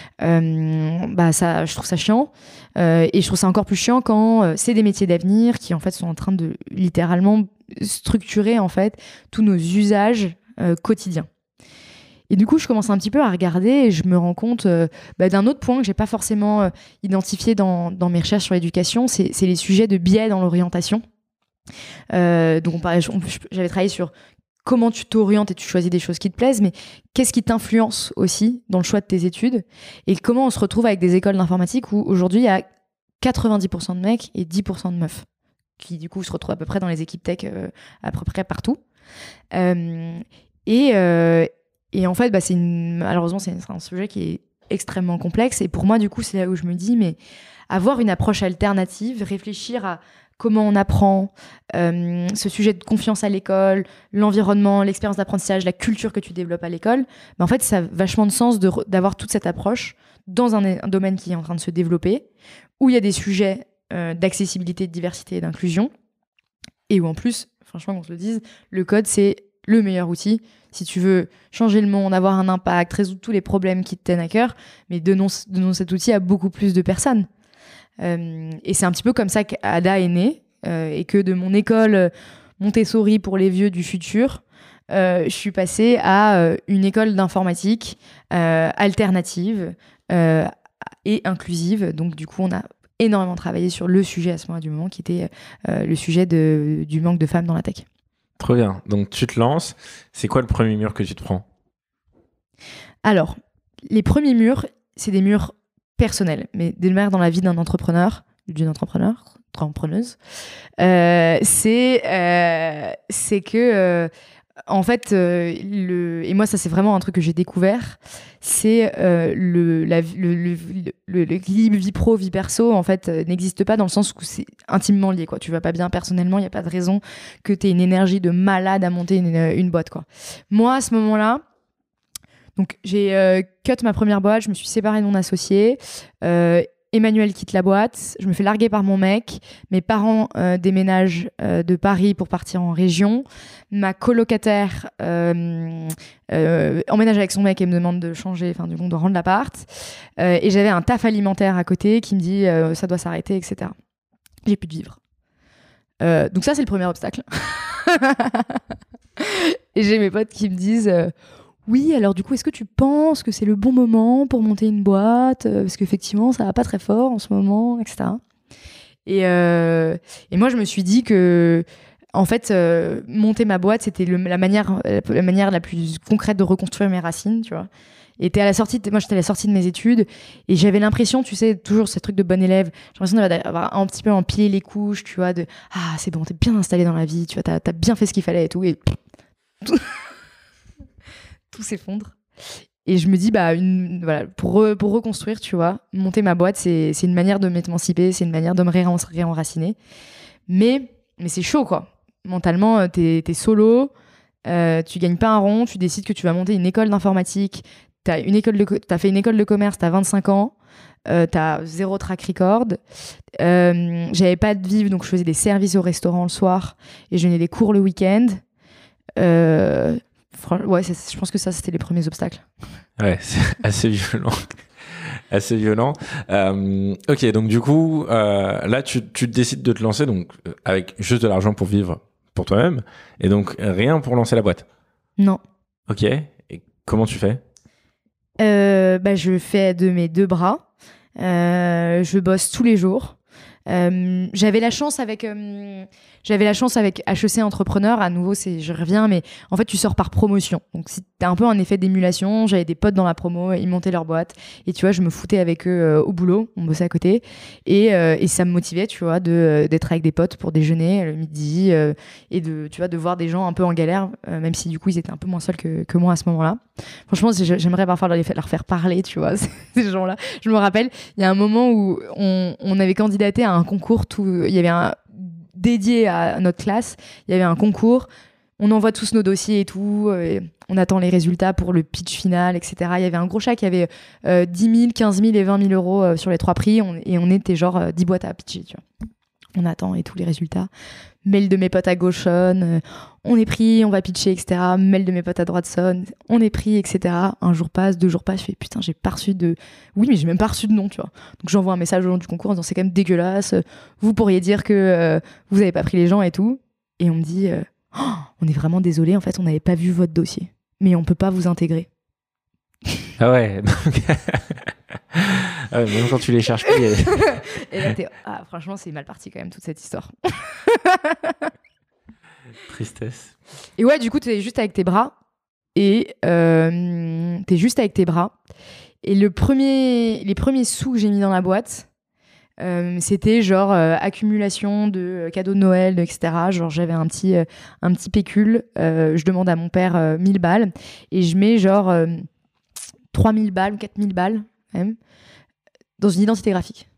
Je trouve ça chiant. Et je trouve ça encore plus chiant quand c'est des métiers d'avenir qui en fait sont en train de littéralement structurer en fait tous nos usages quotidiens. Et du coup, je commence un petit peu à regarder et je me rends compte d'un autre point que j'ai pas forcément identifié dans mes recherches sur l'éducation, c'est les sujets de biais dans l'orientation. Donc j'avais travaillé sur comment tu t'orientes et tu choisis des choses qui te plaisent, mais qu'est-ce qui t'influence aussi dans le choix de tes études et comment on se retrouve avec des écoles d'informatique où aujourd'hui il y a 90% de mecs et 10% de meufs qui du coup se retrouvent à peu près dans les équipes tech à peu près partout. Et en fait, malheureusement, c'est un sujet qui est extrêmement complexe. Et pour moi, du coup, c'est là où je me dis, mais avoir une approche alternative, réfléchir à comment on apprend, ce sujet de confiance à l'école, l'environnement, l'expérience d'apprentissage, la culture que tu développes à l'école, en fait, ça a vachement de sens d'avoir toute cette approche dans un domaine qui est en train de se développer, où il y a des sujets d'accessibilité, de diversité et d'inclusion, et où en plus, franchement, qu'on se le dise, le code, c'est le meilleur outil si tu veux changer le monde, avoir un impact, résoudre tous les problèmes qui te tiennent à cœur, mais donnons cet outil à beaucoup plus de personnes. Et c'est un petit peu comme ça qu'Ada est née, et que de mon école Montessori pour les vieux du futur, je suis passée à une école d'informatique alternative et inclusive. Donc du coup, on a énormément travaillé sur le sujet à ce moment du moment, qui était le sujet du manque de femmes dans la tech. Trop bien. Donc, tu te lances. C'est quoi le premier mur que tu te prends ? Alors, les premiers murs, c'est des murs personnels, mais des murs dans la vie d'un entrepreneur, d'une entrepreneuse. C'est que, en fait, et moi, ça, c'est vraiment un truc que j'ai découvert, c'est l'équilibre vie pro, vie perso, en fait, n'existe pas dans le sens où c'est intimement lié, quoi. Tu vas pas bien personnellement, il n'y a pas de raison que tu aies une énergie de malade à monter une boîte, quoi. Moi, à ce moment-là, donc j'ai cut ma première boîte, je me suis séparée de mon associé, Emmanuel quitte la boîte, je me fais larguer par mon mec, mes parents déménagent de Paris pour partir en région, ma colocataire emménage avec son mec et me demande de changer, enfin du coup de rendre l'appart, et j'avais un taf alimentaire à côté qui me dit ça doit s'arrêter, etc. J'ai plus de vivre. Donc ça c'est le premier obstacle. Et j'ai mes potes qui me disent oui, alors du coup, est-ce que tu penses que c'est le bon moment pour monter une boîte? Parce qu'effectivement, ça va pas très fort en ce moment, etc. Et moi, je me suis dit que, en fait, monter ma boîte, c'était la manière la plus concrète de reconstruire mes racines, tu vois. Et moi, j'étais à la sortie de mes études et j'avais l'impression, tu sais, toujours ce truc de bon élève, j'ai l'impression d'avoir un petit peu empilé les couches, tu vois, c'est bon, t'es bien installé dans la vie, tu vois, t'as bien fait ce qu'il fallait et tout, et tout s'effondre. Et je me dis, voilà, pour reconstruire, tu vois, monter ma boîte, c'est une manière de m'émanciper, c'est une manière de me réenraciner. Mais c'est chaud, quoi. Mentalement, t'es solo, tu gagnes pas un rond, tu décides que tu vas monter une école d'informatique, t'as fait une école de commerce, t'as 25 ans, t'as 0 track record. J'avais pas de vivre, donc je faisais des services au restaurant le soir et je donnais des cours le week-end. Ouais, je pense que ça, c'était les premiers obstacles. Ouais, c'est assez violent. Assez violent. Ok, donc du coup, là, tu décides de te lancer donc, avec juste de l'argent pour vivre pour toi-même, et donc rien pour lancer la boîte. Non. Ok, et comment tu fais? Je fais de mes 2 bras. Je bosse tous les jours. J'avais la chance avec HEC Entrepreneur, à nouveau, je reviens, mais en fait, tu sors par promotion. Donc, c'était un peu un effet d'émulation. J'avais des potes dans la promo, ils montaient leur boîte. Et tu vois, je me foutais avec eux au boulot, on bossait à côté. Et ça me motivait, tu vois, d'être avec des potes pour déjeuner le midi et de voir des gens un peu en galère, même si du coup, ils étaient un peu moins seuls que moi à ce moment-là. Franchement, j'aimerais parfois leur faire parler, tu vois, ces gens-là. Je me rappelle, il y a un moment où on avait candidaté à un concours, il y avait dédié à notre classe, il y avait un concours, on envoie tous nos dossiers et tout, et on attend les résultats pour le pitch final, etc. Il y avait un gros chat qui avait 10 000, 15 000 et 20 000 euros sur les 3 prix, et on était genre 10 boîtes à pitcher, tu vois. On attend et tous les résultats. Mail de mes potes à gauche sonne, on est pris, on va pitcher, etc. Mail de mes potes à droite sonne, on est pris, etc. Un jour passe, 2 jours passent, je fais putain, j'ai pas reçu de... Oui, mais j'ai même pas reçu de nom, tu vois. Donc j'envoie un message au long du concours en disant c'est quand même dégueulasse, vous pourriez dire que vous avez pas pris les gens et tout. Et on me dit, on est vraiment désolé, en fait, on n'avait pas vu votre dossier, mais on peut pas vous intégrer. Ah ouais, donc... Ah ouais, même quand tu les cherches plus. Et là, franchement, c'est mal parti quand même, toute cette histoire. Tristesse. Et ouais, du coup, t'es juste avec tes bras. Et les premiers sous que j'ai mis dans la boîte, c'était genre accumulation de cadeaux de Noël, etc. Genre, j'avais un petit pécule. Je demande à mon père 1000 balles. Et je mets genre 3000 balles ou 4000 balles, même, dans une identité graphique.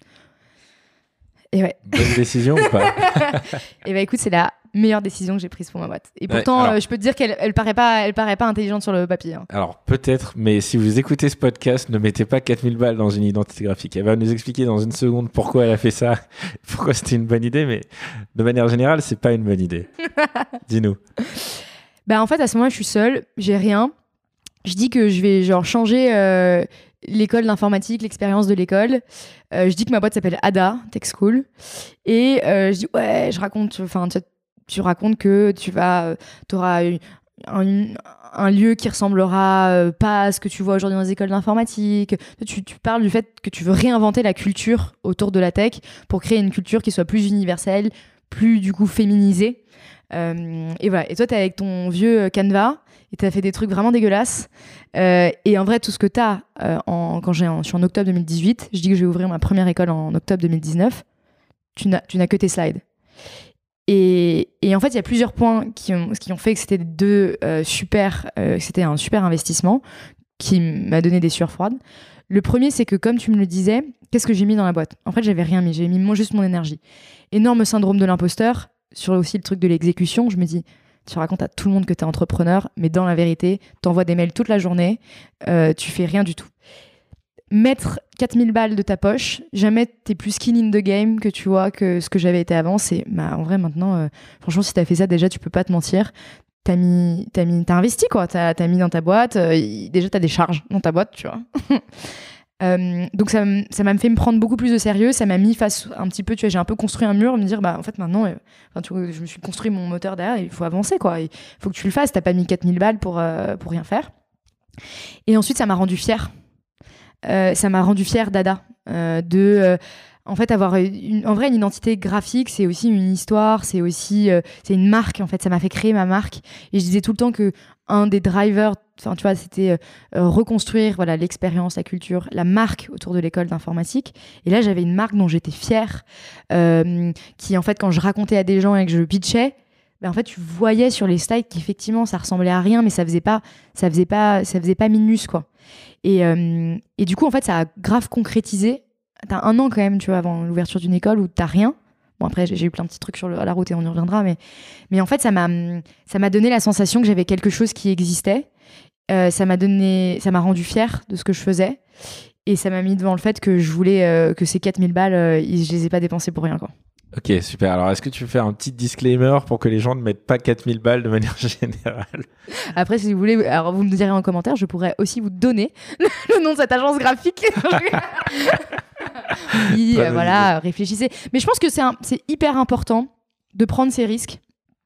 Et ouais. Bonne décision ou pas? Et bah écoute, c'est la meilleure décision que j'ai prise pour ma boîte. Et pourtant, je peux te dire qu'elle paraît pas intelligente sur le papier. Hein. Alors peut-être, mais si vous écoutez ce podcast, ne mettez pas 4000 balles dans une identité graphique. Elle va nous expliquer dans une seconde pourquoi elle a fait ça, pourquoi c'était une bonne idée, mais de manière générale, c'est pas une bonne idée. Dis-nous. Bah en fait, à ce moment-là, je suis seule, j'ai rien. Je dis que je vais genre changer l'école d'informatique, l'expérience de l'école. Je dis que ma boîte s'appelle Ada Tech School. Et je dis, ouais, tu racontes que tu auras un lieu qui ressemblera pas à ce que tu vois aujourd'hui dans les écoles d'informatique. Tu parles du fait que tu veux réinventer la culture autour de la tech pour créer une culture qui soit plus universelle, plus du coup féminisée. Et voilà. Et toi, t'es avec ton vieux Canva et t'as fait des trucs vraiment dégueulasses. Et en vrai, tout ce que t'as, je suis en octobre 2018, je dis que je vais ouvrir ma première école en octobre 2019, tu n'as que tes slides. Et en fait, il y a plusieurs points qui ont fait que c'était c'était un super investissement qui m'a donné des sueurs froides. Le premier, c'est que comme tu me le disais, qu'est-ce que j'ai mis dans la boîte? En fait, j'avais rien mis, j'ai mis juste mon énergie. Énorme syndrome de l'imposteur, sur aussi le truc de l'exécution, je me dis, tu racontes à tout le monde que t'es entrepreneur, mais dans la vérité, t'envoies des mails toute la journée, tu fais rien du tout. Mettre 4000 balles de ta poche, jamais t'es plus skin in the game que tu vois que ce que j'avais été avant. C'est, en vrai, maintenant, franchement, si t'as fait ça, déjà, tu peux pas te mentir. T'as investi, quoi. T'as mis dans ta boîte. Déjà, t'as des charges dans ta boîte, tu vois. Donc, ça m'a fait me prendre beaucoup plus de sérieux. Ça m'a mis face un petit peu, tu vois, j'ai un peu construit un mur, me dire, en fait, maintenant, tu vois, je me suis construit mon moteur derrière, il faut avancer, quoi. Il faut que tu le fasses. T'as pas mis 4000 balles pour rien faire. Et ensuite, ça m'a rendu fière. d'Ada. En fait, avoir en vrai une identité graphique, c'est aussi une histoire, c'est une marque. En fait, ça m'a fait créer ma marque. Et je disais tout le temps que un des drivers, enfin, tu vois, c'était reconstruire, voilà, l'expérience, la culture, la marque autour de l'école d'informatique. Et là, j'avais une marque dont j'étais fière, qui, en fait, quand je racontais à des gens et que je pitchais, ben, en fait, tu voyais sur les slides qu'effectivement, ça ressemblait à rien, mais ça faisait pas minus, quoi. Et du coup, en fait, ça a grave concrétisé. T'as un an quand même, tu vois, avant l'ouverture d'une école où t'as rien. Bon, après, j'ai eu plein de petits trucs à la route et on y reviendra, mais en fait, ça m'a donné la sensation que j'avais quelque chose qui existait. Ça m'a rendu fière de ce que je faisais. Et ça m'a mis devant le fait que je voulais que ces 4000 balles, je les ai pas dépensées pour rien, quoi. Ok, super. Alors, est-ce que tu veux faire un petit disclaimer pour que les gens ne mettent pas 4000 balles de manière générale? Après, si vous voulez, alors vous me direz en commentaire, je pourrais aussi vous donner le nom de cette agence graphique. Oui, voilà, réfléchissez. Mais je pense que c'est hyper important de prendre ces risques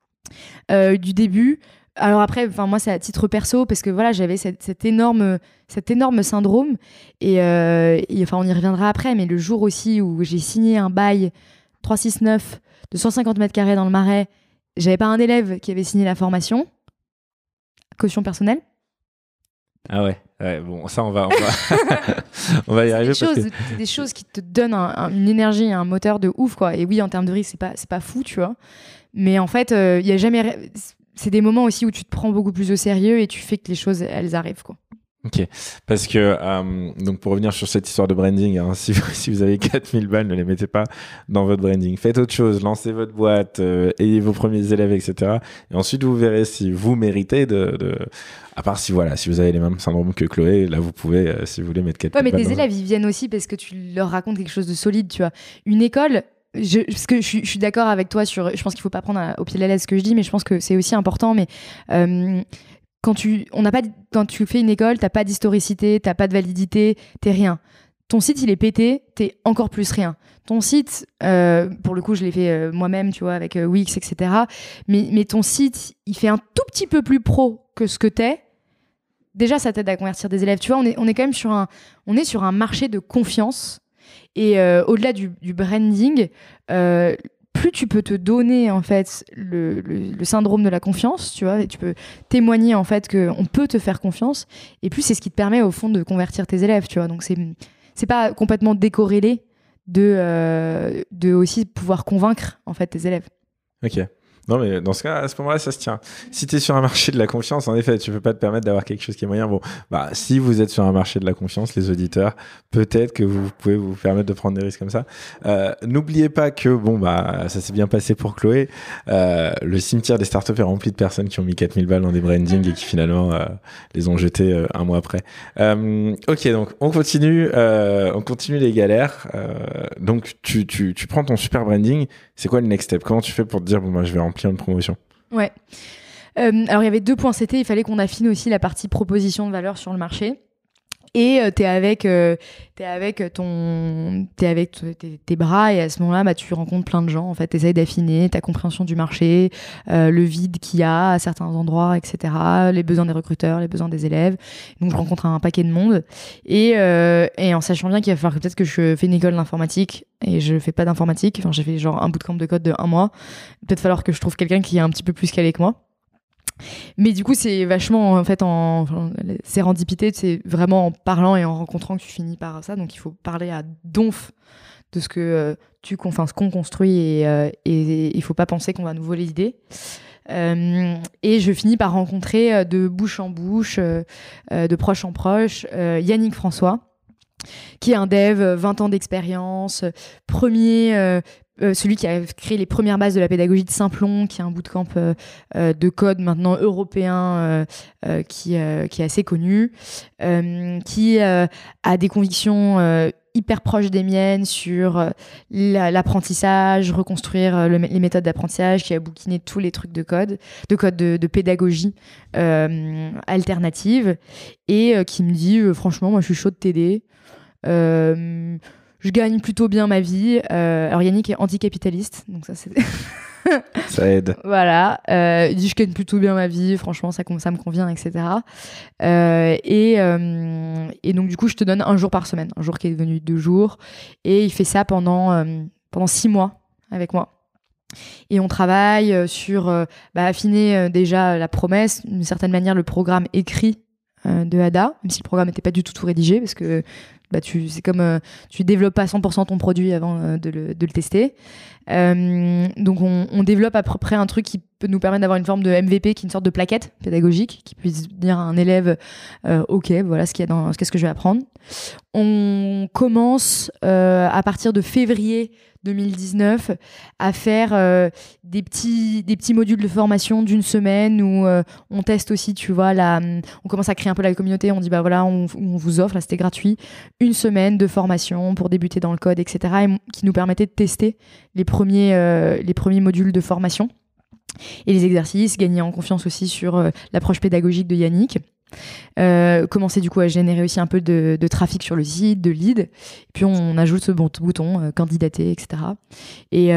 du début. Alors après, moi, c'est à titre perso, parce que voilà, j'avais cet énorme syndrome. Et enfin, on y reviendra après, mais le jour aussi où j'ai signé un bail 369 de 150 mètres carrés dans le Marais, j'avais pas un élève qui avait signé la formation. Caution personnelle. Ah ouais, bon, ça on va on va y arriver. C'est des choses qui te donnent une énergie, un moteur de ouf, quoi. Et oui, en termes de risque, c'est pas fou, tu vois. Mais en fait, y a jamais. C'est des moments aussi où tu te prends beaucoup plus au sérieux et tu fais que les choses, elles arrivent, quoi. Ok, parce que donc pour revenir sur cette histoire de branding, hein, si vous avez 4000 balles, ne les mettez pas dans votre branding. Faites autre chose, lancez votre boîte, ayez vos premiers élèves, etc. Et ensuite, vous verrez si vous méritez à part si vous avez les mêmes syndromes que Chloé, là vous pouvez, si vous voulez, mettre 4000 balles. Ouais, mais tes élèves, ils viennent aussi parce que tu leur racontes quelque chose de solide, tu vois. Une école. Parce que je suis d'accord avec toi je pense qu'il faut pas prendre au pied de la lettre ce que je dis, mais je pense que c'est aussi important. Mais quand tu fais une école, t'as pas d'historicité, t'as pas de validité, t'es rien. Ton site, il est pété, t'es encore plus rien. Ton site, pour le coup, je l'ai fait moi-même, tu vois, avec Wix, etc. Mais ton site, il fait un tout petit peu plus pro que ce que t'es. Déjà, ça t'aide à convertir des élèves. Tu vois, on est quand même sur un marché de confiance. Et au-delà du branding, plus tu peux te donner en fait le syndrome de la confiance, tu vois, et tu peux témoigner en fait qu'on peut te faire confiance, et plus c'est ce qui te permet au fond de convertir tes élèves, tu vois. Donc c'est pas complètement décorrélé de aussi pouvoir convaincre en fait tes élèves. Ok. Non, mais dans ce cas, à ce moment-là, ça se tient. Si tu es sur un marché de la confiance, en effet, tu peux pas te permettre d'avoir quelque chose qui est moyen. Bon, bah, si vous êtes sur un marché de la confiance, les auditeurs, peut-être que vous pouvez vous permettre de prendre des risques comme ça. N'oubliez pas que, bon, bah, ça s'est bien passé pour Chloé. Le cimetière des startups est rempli de personnes qui ont mis 4000 balles dans des brandings et qui finalement les ont jetés un mois après. Ok, donc on continue les galères. Donc tu prends ton super branding. C'est quoi le next step? Comment tu fais pour te dire, bon, bah, je vais remplir une promotion? Ouais. Alors, il y avait 2 points. Il fallait qu'on affine aussi la partie proposition de valeur sur le marché. Et t'es avec tes bras, et à ce moment-là, bah, tu rencontres plein de gens. En fait, t'essayes d'affiner ta compréhension du marché, le vide qu'il y a à certains endroits, etc. Les besoins des recruteurs, les besoins des élèves. Donc, je rencontre un paquet de monde. Et en sachant bien qu'il va falloir que peut-être que je fais une école d'informatique et je fais pas d'informatique. Enfin, j'ai fait genre un bootcamp de code de 1 mois. Peut-être falloir que je trouve quelqu'un qui est un petit peu plus calé que moi. Mais du coup, c'est vachement en fait en sérendipité, c'est vraiment en parlant et en rencontrant que tu finis par ça. Donc il faut parler à donf de ce que ce qu'on construit, et il faut pas penser qu'on va nous voler l'idée. Et je finis par rencontrer de bouche en bouche, de proche en proche, Yannick François, qui est un dev, 20 ans d'expérience, celui qui a créé les premières bases de la pédagogie de Simplon, qui est un bootcamp de code maintenant européen, qui est assez connu, qui a des convictions hyper proches des miennes sur l'apprentissage, reconstruire les méthodes d'apprentissage, qui a bouquiné tous les trucs de pédagogie alternative, et qui me dit franchement, moi je suis chaud de t'aider. Je gagne plutôt bien ma vie. Alors Yannick est anticapitaliste, donc ça c'est... Ça aide. Voilà, il dit je gagne plutôt bien ma vie, franchement ça me convient, etc. Et donc du coup je te donne un jour par semaine, un jour qui est devenu 2 jours, et il fait ça pendant 6 mois avec moi. Et on travaille sur affiner déjà la promesse, d'une certaine manière le programme écrit de Ada, même si le programme n'était pas du tout rédigé, parce que c'est comme tu développes pas 100% ton produit avant de le tester. Donc on développe à peu près un truc qui peut nous permettre d'avoir une forme de MVP, qui est une sorte de plaquette pédagogique qui puisse dire à un élève ok, voilà qu'est-ce que je vais apprendre. On commence à partir de février 2019 à faire des petits modules de formation d'une semaine où on teste aussi, tu vois, on commence à créer un peu la communauté. On dit voilà, on vous offre, là c'était gratuit, une semaine de formation pour débuter dans le code, etc. et qui nous permettait de tester les premiers modules de formation et les exercices, gagner en confiance aussi sur l'approche pédagogique de Yannick. Commencer du coup à générer aussi un peu de trafic sur le site, de leads, et puis on ajoute ce bouton candidater, etc. Et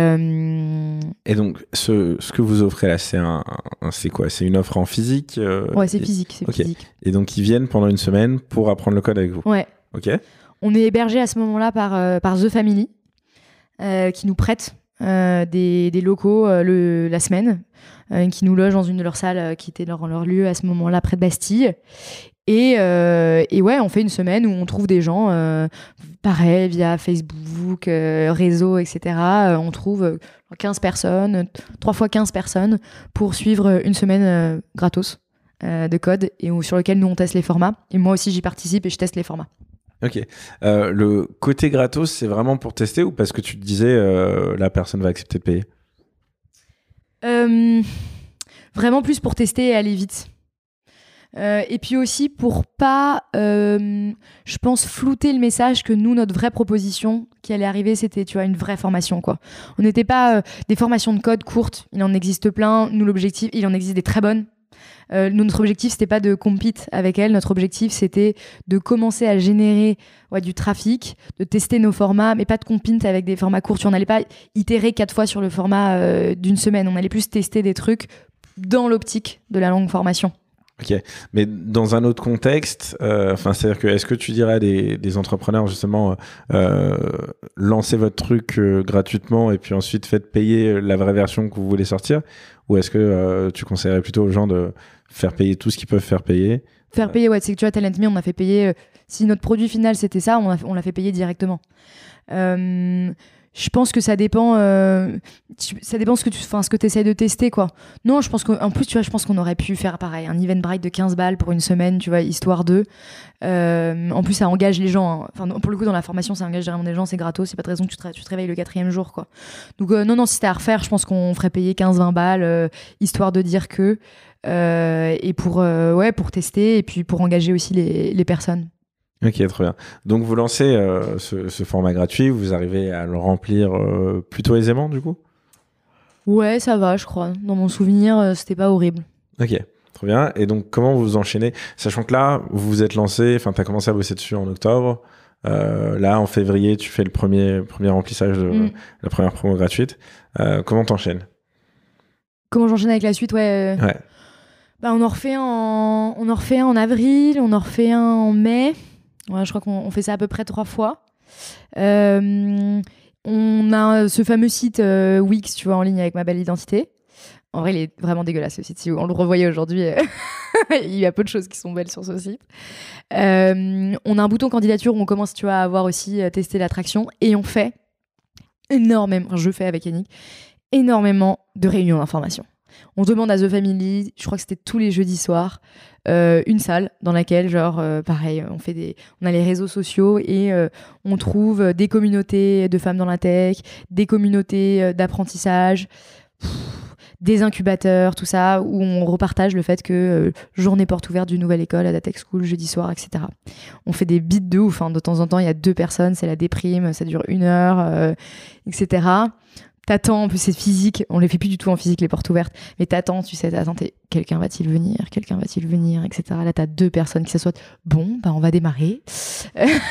donc ce que vous offrez là, c'est quoi? C'est une offre en physique? Ouais, c'est physique, okay. Physique. Et donc ils viennent pendant une semaine pour apprendre le code avec vous? Ouais. Ok. On est hébergé à ce moment-là par The Family, qui nous prête des locaux la semaine, qui nous loge dans une de leurs salles qui était leur lieu à ce moment-là près de Bastille. Et ouais, on fait une semaine où on trouve des gens, pareil, via Facebook, réseau, etc. On trouve 15 personnes, 3 fois 15 personnes pour suivre une semaine gratos de code et sur lequel nous on teste les formats. Et moi aussi j'y participe et je teste les formats. Ok. Le côté gratos, c'est vraiment pour tester ou parce que tu te disais la personne va accepter de payer? Vraiment plus pour tester et aller vite. Et puis aussi pour pas, je pense, flouter le message que nous, notre vraie proposition qui allait arriver, c'était, tu vois, une vraie formation, quoi. On n'était pas des formations de code courtes, il en existe plein. Nous, l'objectif, il en existe des très bonnes. Notre objectif, c'était pas de compete avec elle. Notre objectif, c'était de commencer à générer du trafic, de tester nos formats, mais pas de compete avec des formats courts. On n'allait pas itérer 4 fois sur le format d'une semaine. On allait plus tester des trucs dans l'optique de la longue formation. Ok, mais dans un autre contexte, c'est-à-dire que est-ce que tu dirais à des entrepreneurs justement lancez votre truc gratuitement et puis ensuite faites payer la vraie version que vous voulez sortir, ou est-ce que tu conseillerais plutôt aux gens de faire payer tout ce qu'ils peuvent faire payer? Faire payer, ouais, c'est que tu vois, Talent Me, on a fait payer. Si notre produit final c'était ça, on l'a fait payer directement. Je pense que ça dépend ce que tu essaies de tester, quoi. Non, je pense qu'en plus, tu vois, je pense qu'on aurait pu faire pareil, un Eventbrite de 15 balles pour une semaine, tu vois, histoire de. En plus, ça engage les gens. Enfin, pour le coup, dans la formation, ça engage vraiment des gens, c'est gratos, c'est pas de raison que tu te réveilles le 4e jour, quoi. Donc, non, si c'était à refaire, je pense qu'on ferait payer 15-20 balles, histoire de dire que. Et pour tester, et puis pour engager aussi les personnes. Ok, très bien. Donc vous lancez ce format gratuit, vous arrivez à le remplir plutôt aisément du coup? Ouais, ça va, je crois. Dans mon souvenir, c'était pas horrible. Ok, très bien. Et donc comment vous enchaînez? Sachant que là, vous vous êtes lancé, enfin tu as commencé à bosser dessus en octobre. Là, en février, tu fais le premier remplissage de la première promo gratuite. Comment t'enchaînes? Comment j'enchaîne avec la suite? Ouais. On en refait un en avril, on en refait un en mai. Ouais, je crois qu'on fait ça à peu près 3 fois. On a ce fameux site Wix, tu vois, en ligne avec ma belle identité. En vrai, il est vraiment dégueulasse ce site. Si on le revoyait aujourd'hui, il y a peu de choses qui sont belles sur ce site. On a un bouton candidature où on commence, tu vois, à avoir aussi testé l'attraction. Et on fait je fais avec Yannick, énormément de réunions d'information. On demande à The Family, je crois que c'était tous les jeudis soirs, une salle dans laquelle, pareil, on a les réseaux sociaux et on trouve des communautés de femmes dans la tech, des communautés d'apprentissage, des incubateurs, tout ça, où on repartage le fait que journée porte ouverte d'une nouvelle école à la Tech School, jeudi soir, etc. On fait des beats de ouf, hein. De temps en temps, il y a 2 personnes, c'est la déprime, ça dure 1 heure, etc. T'attends, en plus c'est physique, on les fait plus du tout en physique les portes ouvertes, mais t'attends, quelqu'un va-t-il venir, etc. Là t'as 2 personnes qui s'assoient, bon, on va démarrer.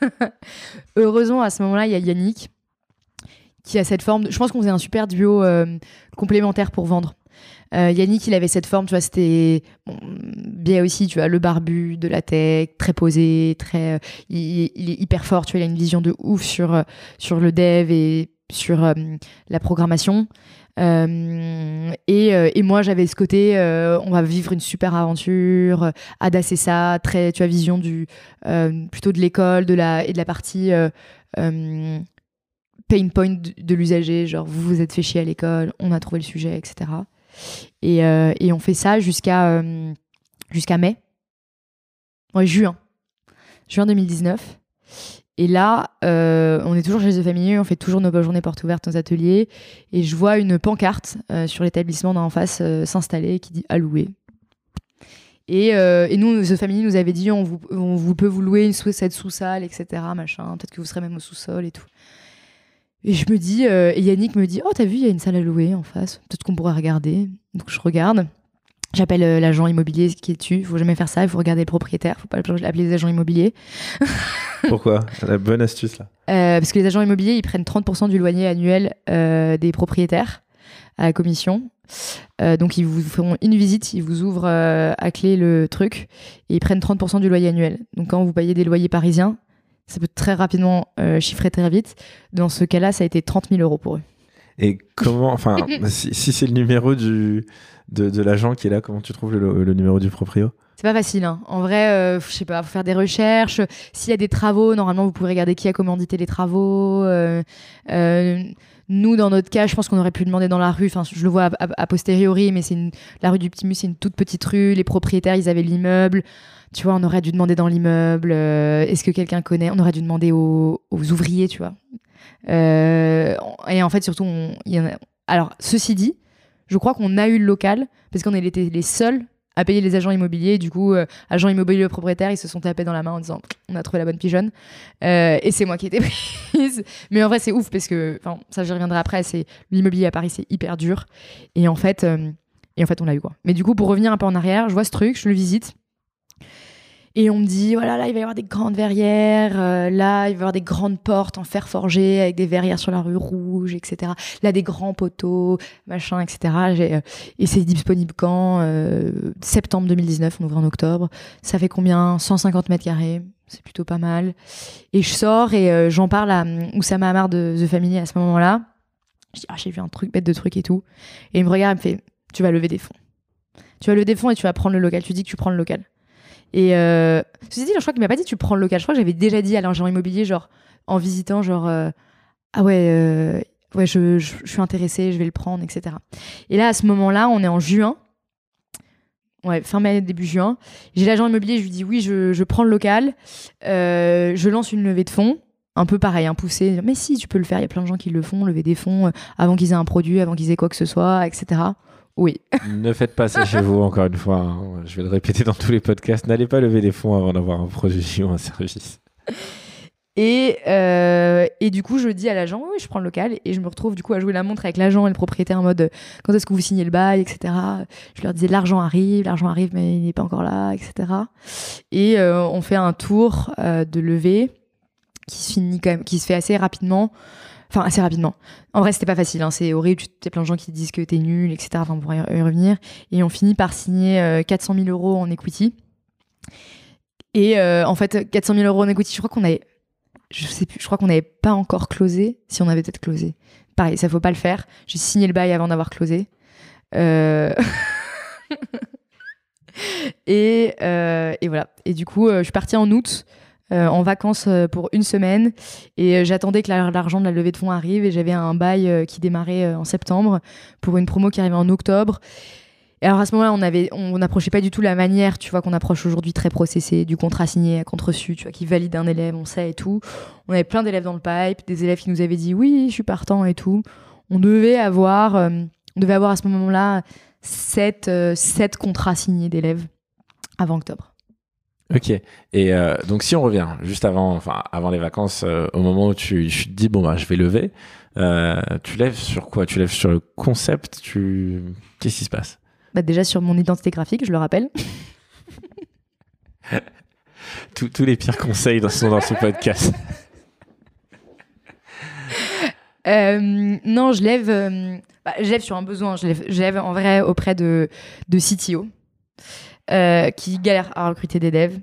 Heureusement, à ce moment-là, il y a Yannick qui a cette forme. Je pense qu'on faisait un super duo complémentaire pour vendre. Yannick, il avait cette forme, tu vois, c'était bien aussi, tu vois, le barbu de la tech, très posé, il est hyper fort, tu vois, il a une vision de ouf sur le dev et sur la programmation. Et moi, j'avais ce côté, on va vivre une super aventure, Ada, c'est ça, très, tu as vision plutôt de l'école, et de la partie pain point de l'usager, genre vous vous êtes fait chier à l'école, on a trouvé le sujet, etc. Et on fait ça jusqu'à mai. Ouais, juin 2019. Et là, on est toujours chez The Family, on fait toujours nos journées portes ouvertes, nos ateliers. Et je vois une pancarte sur l'établissement d'en face s'installer qui dit « à louer ». Et nous, The Family nous avait dit on vous peut vous louer cette sous-salle, etc. Machin. Peut-être que vous serez même au sous-sol et tout. Et je me dis, et Yannick me dit, oh, t'as vu, il y a une salle à louer en face. Peut-être qu'on pourrait regarder. Donc je regarde. J'appelle l'agent immobilier qui est dessus. Il faut jamais faire ça. Il faut regarder le propriétaire. Il faut pas appeler les agents immobiliers. Pourquoi ? La bonne astuce là. Parce que les agents immobiliers, ils prennent 30% du loyer annuel des propriétaires à la commission. Donc ils vous feront une visite, ils vous ouvrent à clé le truc et ils prennent 30% du loyer annuel. Donc quand vous payez des loyers parisiens, ça peut très rapidement chiffrer très vite. Dans ce cas-là, ça a été 30 000 € pour eux. Et comment, enfin, si c'est le numéro de l'agent qui est là, comment tu trouves le numéro du proprio ? C'est pas facile, hein. En vrai, je sais pas, faut faire des recherches. S'il y a des travaux, normalement, vous pouvez regarder qui a commandité les travaux. Nous, dans notre cas, je pense qu'on aurait pu demander dans la rue. Enfin, je le vois a posteriori, mais la rue du Petit Mus, c'est une toute petite rue. Les propriétaires, ils avaient l'immeuble. Tu vois, on aurait dû demander dans l'immeuble. Est-ce que quelqu'un connaît ? On aurait dû demander aux ouvriers, tu vois. Et en fait, surtout, alors, ceci dit, je crois qu'on a eu le local parce qu'on était les seuls à payer les agents immobiliers. Du coup, agents immobiliers propriétaires, ils se sont tapés dans la main en disant on a trouvé la bonne pigeonne. Et c'est moi qui étais prise. Mais en vrai, c'est ouf parce que, ça, j'y reviendrai après. L'immobilier à Paris, c'est hyper dur. Et en fait, on l'a eu, quoi. Mais du coup, pour revenir un peu en arrière, je vois ce truc, je le visite. Et on me dit, voilà, là, il va y avoir des grandes verrières, là, il va y avoir des grandes portes en fer forgé avec des verrières sur la rue Rouge, etc. Là, des grands poteaux, machin, etc. Et c'est disponible quand septembre 2019, on ouvre en octobre. Ça fait combien ? 150 mètres carrés. C'est plutôt pas mal. Et je sors et j'en parle à Oussama Hamar de The Family à ce moment-là. Je dis, j'ai vu un truc, bête de truc et tout. Et il me regarde, il me fait, tu vas lever des fonds. Tu vas lever des fonds et tu vas prendre le local. Tu dis que tu prends le local. Et ceci dit, je crois qu'il m'a pas dit tu prends le local. Je crois que j'avais déjà dit à l'agent immobilier, genre en visitant, genre ah ouais, je suis intéressée, je vais le prendre, etc. Et là, à ce moment-là, on est en juin, fin mai, début juin. J'ai l'agent immobilier, je lui dis oui, je prends le local, je lance une levée de fonds. Un peu pareil, poussé. Mais si, tu peux le faire. Il y a plein de gens qui le font, lever des fonds avant qu'ils aient un produit, avant qu'ils aient quoi que ce soit, etc. Oui. Ne faites pas ça chez vous, encore une fois. Hein. Je vais le répéter dans tous les podcasts. N'allez pas lever des fonds avant d'avoir un produit ou un service. Et du coup, je dis à l'agent, oui, je prends le local. Et je me retrouve du coup à jouer la montre avec l'agent et le propriétaire en mode, quand est-ce que vous signez le bail, etc. Je leur disais, l'argent arrive, mais il n'est pas encore là, etc. Et on fait un tour de levée qui se fait assez rapidement. Enfin, assez rapidement. En vrai, c'était pas facile, hein. C'est horrible. Il y a plein de gens qui disent que t'es nul, etc. Enfin, on pourrait y revenir. Et on finit par signer 400 000 € en equity. Et en fait, 400 000 € en equity, je crois qu'on n'avait pas encore closé. Si on avait peut-être closé. Pareil, ça faut pas le faire. J'ai signé le bail avant d'avoir closé. Et voilà. Et du coup, je suis partie en août. En vacances pour une semaine et j'attendais que l'argent de la levée de fonds arrive et j'avais un bail qui démarrait en septembre pour une promo qui arrivait en octobre. Et alors à ce moment-là, on n'approchait pas du tout la manière, tu vois, qu'on approche aujourd'hui, très processée, du contrat signé à contre-su, tu vois, qui valide un élève, on sait et tout. On avait plein d'élèves dans le pipe, des élèves qui nous avaient dit oui, je suis partant et tout. On devait avoir à ce moment-là 7 contrats signés d'élèves avant octobre. Ok. Et donc, si on revient juste avant les vacances, au moment où tu te dis, je vais lever, tu lèves sur quoi ? Tu lèves sur le concept ? Qu'est-ce qui se passe ? Déjà sur mon identité graphique, je le rappelle. Tous les pires conseils sont dans ce podcast. Non, je lève sur un besoin. Je lève en vrai auprès de CTO qui galèrent à recruter des devs,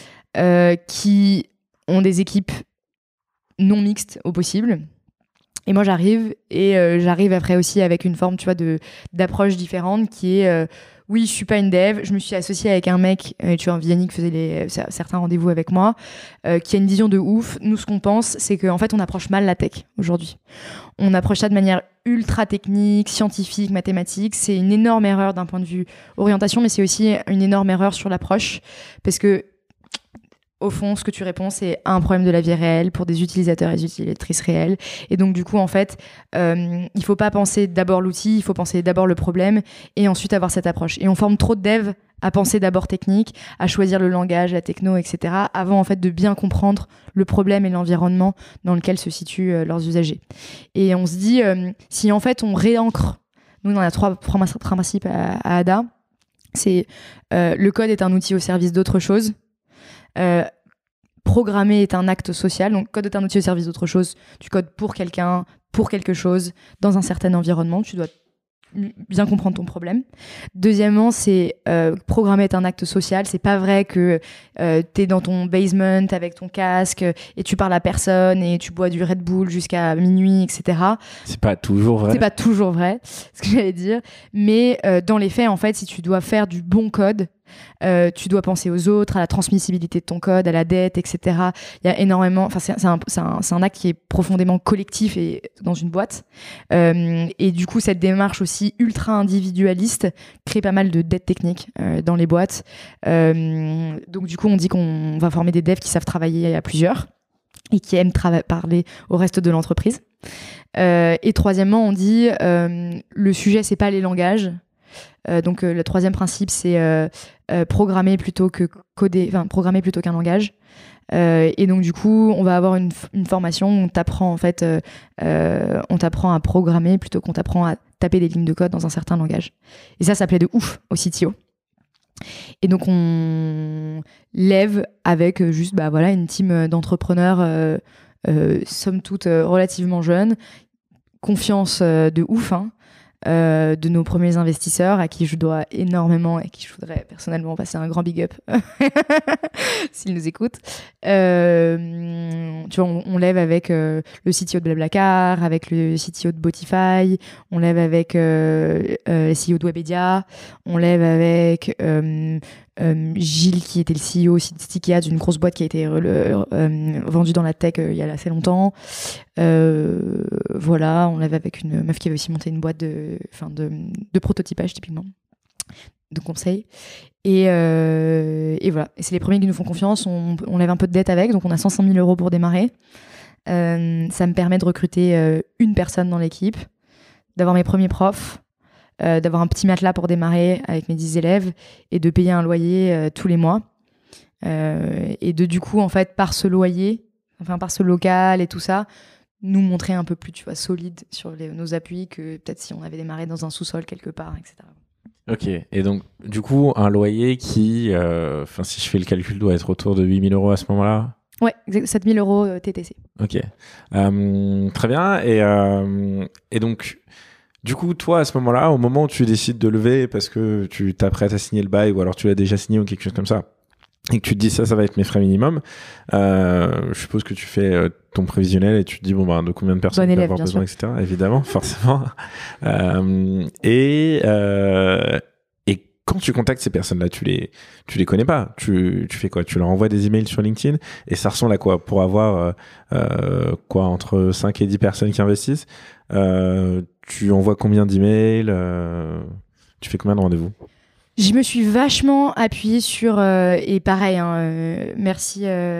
qui ont des équipes non mixtes au possible. Et moi, j'arrive après aussi avec une forme, tu vois, d'approche différente qui est oui, je suis pas une dev, je me suis associée avec un mec, tu vois, Yannick faisait certains rendez-vous avec moi, qui a une vision de ouf. Nous, ce qu'on pense, c'est qu'en fait, on approche mal la tech aujourd'hui. On approche ça de manière ultra technique, scientifique, mathématique. C'est une énorme erreur d'un point de vue orientation, mais c'est aussi une énorme erreur sur l'approche, parce que au fond, ce que tu réponds, c'est un problème de la vie réelle pour des utilisateurs et des utilisatrices réelles. Et donc, du coup, en fait, il faut pas penser d'abord l'outil, il faut penser d'abord le problème et ensuite avoir cette approche. Et on forme trop de devs à penser d'abord technique, à choisir le langage, la techno, etc., avant, en fait, de bien comprendre le problème et l'environnement dans lequel se situent leurs usagers. Et on se dit, si en fait, on réancre, nous, on a trois principes à ADA, c'est le code est un outil au service d'autre chose. Programmer est un acte social, donc code est un outil au service d'autre chose. Tu codes pour quelqu'un, pour quelque chose, dans un certain environnement. Tu dois bien comprendre ton problème. Deuxièmement, c'est programmer est un acte social. C'est pas vrai que t'es dans ton basement avec ton casque et tu parles à personne et tu bois du Red Bull jusqu'à minuit, etc. C'est pas toujours vrai. C'est pas toujours vrai, ce que j'allais dire. Mais dans les faits, en fait, si tu dois faire du bon code, tu dois penser aux autres, à la transmissibilité de ton code, à la dette, etc. Il y a énormément. Enfin, c'est un acte qui est profondément collectif et dans une boîte. Et du coup, cette démarche aussi ultra individualiste crée pas mal de dettes techniques dans les boîtes. Donc, du coup, on dit qu'on va former des devs qui savent travailler à plusieurs et qui aiment parler au reste de l'entreprise. Et troisièmement, on dit le sujet, c'est pas les langages. Donc le troisième principe, c'est programmer plutôt que coder, enfin programmer plutôt qu'un langage. Et donc du coup, on va avoir une formation où on t'apprend en fait, on t'apprend à programmer plutôt qu'on t'apprend à taper des lignes de code dans un certain langage. Et ça plaît de ouf au CTO. Et donc on lève avec juste voilà une team d'entrepreneurs, somme toute relativement jeunes, confiance de ouf. De nos premiers investisseurs à qui je dois énormément et qui je voudrais personnellement passer un grand big up s'ils nous écoutent. Tu vois, on lève avec le CTO de Blablacar, avec le CTO de Botify, on lève avec le CEO de Webedia, on lève avec Gilles qui était le CEO aussi de Sticky Ads, une grosse boîte qui a été vendue dans la tech il y a assez longtemps. Voilà, on lève avec une meuf qui avait aussi monté une boîte de prototypage typiquement, de conseils. Et voilà, et c'est les premiers qui nous font confiance. On lève un peu de dette avec, donc on a 105 000 euros pour démarrer. Ça me permet de recruter une personne dans l'équipe, d'avoir mes premiers profs, d'avoir un petit matelas pour démarrer avec mes 10 élèves et de payer un loyer tous les mois. Et du coup, en fait, par ce loyer, par ce local et tout ça, nous montrer un peu plus, tu vois, solide sur nos appuis que peut-être si on avait démarré dans un sous-sol quelque part, etc. Ok, et donc du coup, un loyer qui, si je fais le calcul, doit être autour de 8 000 euros à ce moment-là. Ouais, 7 000 euros TTC. Ok, très bien. Et donc, du coup, toi, à ce moment-là, au moment où tu décides de lever parce que tu t'apprêtes à signer le bail ou alors tu l'as déjà signé ou quelque chose comme ça, et que tu te dis ça va être mes frais minimum, je suppose que tu fais ton prévisionnel et tu te dis de combien de personnes tu vas avoir besoin, etc. Évidemment, forcément. Et quand tu contactes ces personnes-là, tu les connais pas. Tu fais quoi? Tu leur envoies des emails sur LinkedIn et ça ressemble à quoi? Pour avoir entre 5 et 10 personnes qui investissent, tu envoies combien d'emails? Tu fais combien de rendez-vous? Je me suis vachement appuyée sur et pareil, merci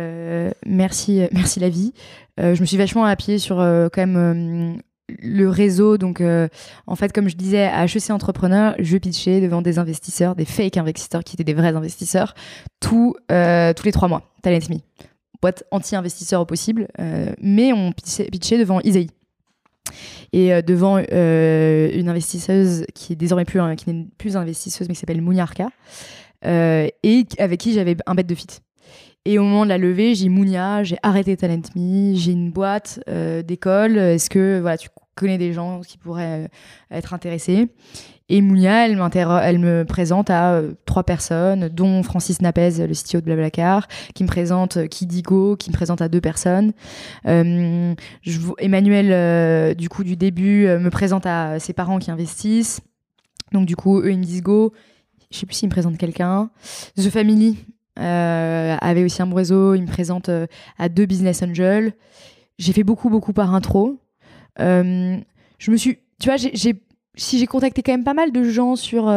la vie. Je me suis vachement appuyée sur quand même le réseau. Donc en fait, comme je disais à HEC Entrepreneur, je pitchais devant des investisseurs, des fake investisseurs qui étaient des vrais investisseurs, tous les 3 mois. Talent Me, boîte anti-investisseur au possible, mais on pitchait devant Isaïe. Et devant une investisseuse qui est désormais qui n'est plus investisseuse mais qui s'appelle Mouniarka, et avec qui j'avais un bet de fit. Et au moment de la levée, j'ai Mounia, j'ai arrêté Talent Me, j'ai une boîte d'école. Est-ce que voilà, tu connais des gens qui pourraient être intéressés? Et Mounia, elle me présente à 3 personnes, dont Francis Napez, le CTO de Blablacar, qui me présente Kidigo, qui me présente à 2 personnes. Emmanuel, du coup, du début, me présente à ses parents qui investissent. Donc, du coup, eux, ils me disent go. Je sais plus s'ils me présentent quelqu'un. The Family avait aussi un réseau. Ils me présentent à 2 business angels. J'ai fait beaucoup par intro. Je me suis... Tu vois, j'ai contacté quand même pas mal de gens sur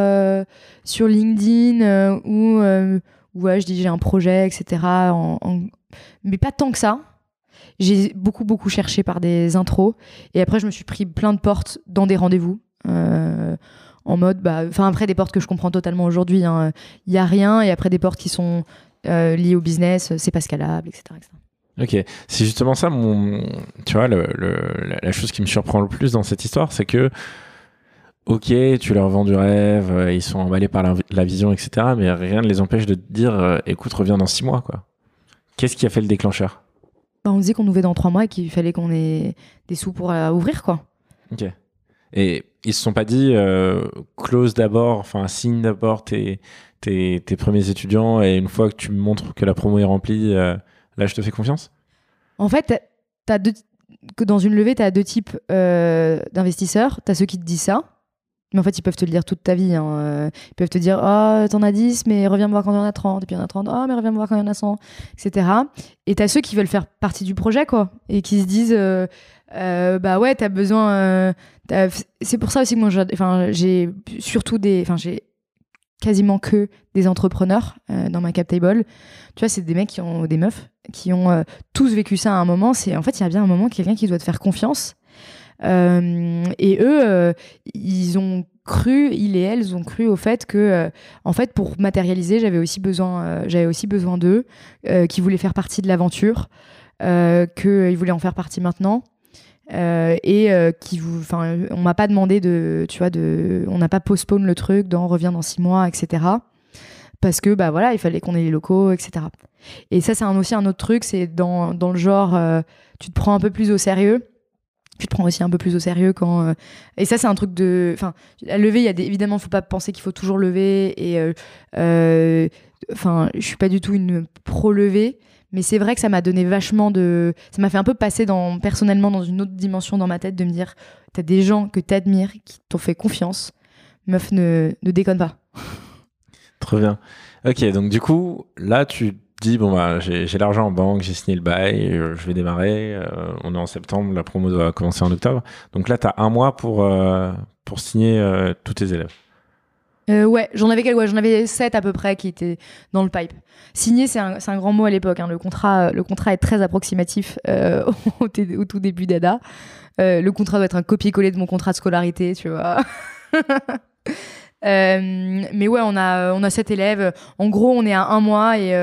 LinkedIn où ouais, je dis j'ai un projet, etc. Mais pas tant que ça. J'ai beaucoup cherché par des intros. Et après, je me suis pris plein de portes dans des rendez-vous. En mode, après des portes que je comprends totalement aujourd'hui. Il y a rien. Et après des portes qui sont liées au business, c'est pas scalable, etc. Ok, c'est justement ça, tu vois, la chose qui me surprend le plus dans cette histoire, c'est que ok, tu leur vends du rêve, ils sont emballés par la vision, etc. Mais rien ne les empêche de te dire, écoute, reviens dans 6 mois, quoi. Qu'est-ce qui a fait le déclencheur? On disait qu'on ouvrait dans 3 mois et qu'il fallait qu'on ait des sous pour ouvrir, quoi. Ok. Et ils se sont pas dit, close d'abord, enfin, signe d'abord tes premiers étudiants et une fois que tu me montres que la promo est remplie, là, je te fais confiance? En fait, que dans une levée, tu as 2 types d'investisseurs. Tu as ceux qui te disent ça. Mais en fait, ils peuvent te le dire toute ta vie. Ils peuvent te dire « Oh, t'en as 10, mais reviens me voir quand il y en a 30. » Et puis il y en a 30. « Oh, mais reviens me voir quand il y en a 100. » Etc. Et t'as ceux qui veulent faire partie du projet, quoi. Et qui se disent bah ouais, t'as besoin... C'est pour ça aussi que moi, j'ai surtout j'ai quasiment que des entrepreneurs dans ma cap table. Tu vois, c'est des mecs des meufs qui ont tous vécu ça à un moment. En fait, il y a bien un moment quelqu'un qui doit te faire confiance. Et eux, ils et elles ont cru au fait que, en fait, pour matérialiser, j'avais aussi besoin d'eux, qui voulaient faire partie de l'aventure, qu'ils voulaient en faire partie maintenant. On m'a pas demandé on n'a pas postpone le truc revient dans 6 mois, etc. Parce que, il fallait qu'on ait les locaux, etc. Et ça, c'est aussi un autre truc, c'est dans le genre, tu te prends un peu plus au sérieux. Tu te prends aussi un peu plus au sérieux quand... Et ça, c'est un truc de... Enfin, la levée, évidemment, faut pas penser qu'il faut toujours lever. Et je suis pas du tout une pro-levée. Mais c'est vrai que ça m'a donné vachement de... Ça m'a fait un peu passer personnellement dans une autre dimension dans ma tête, de me dire, t'as des gens que t'admires, qui t'ont fait confiance. Meuf, ne déconne pas. Trop bien. Ok, donc du coup, là, tu dis, j'ai l'argent en banque, j'ai signé le bail, je vais démarrer. On est en septembre, la promo doit commencer en octobre. Donc là, t'as 1 mois pour signer tous tes élèves. Ouais, j'en avais 7 à peu près qui étaient dans le pipe. Signer, c'est un grand mot à l'époque. Le contrat est très approximatif au tout début d'ADA. Le contrat doit être un copier-coller de mon contrat de scolarité, tu vois. Mais ouais, on a 7 élèves. En gros, on est à 1 mois et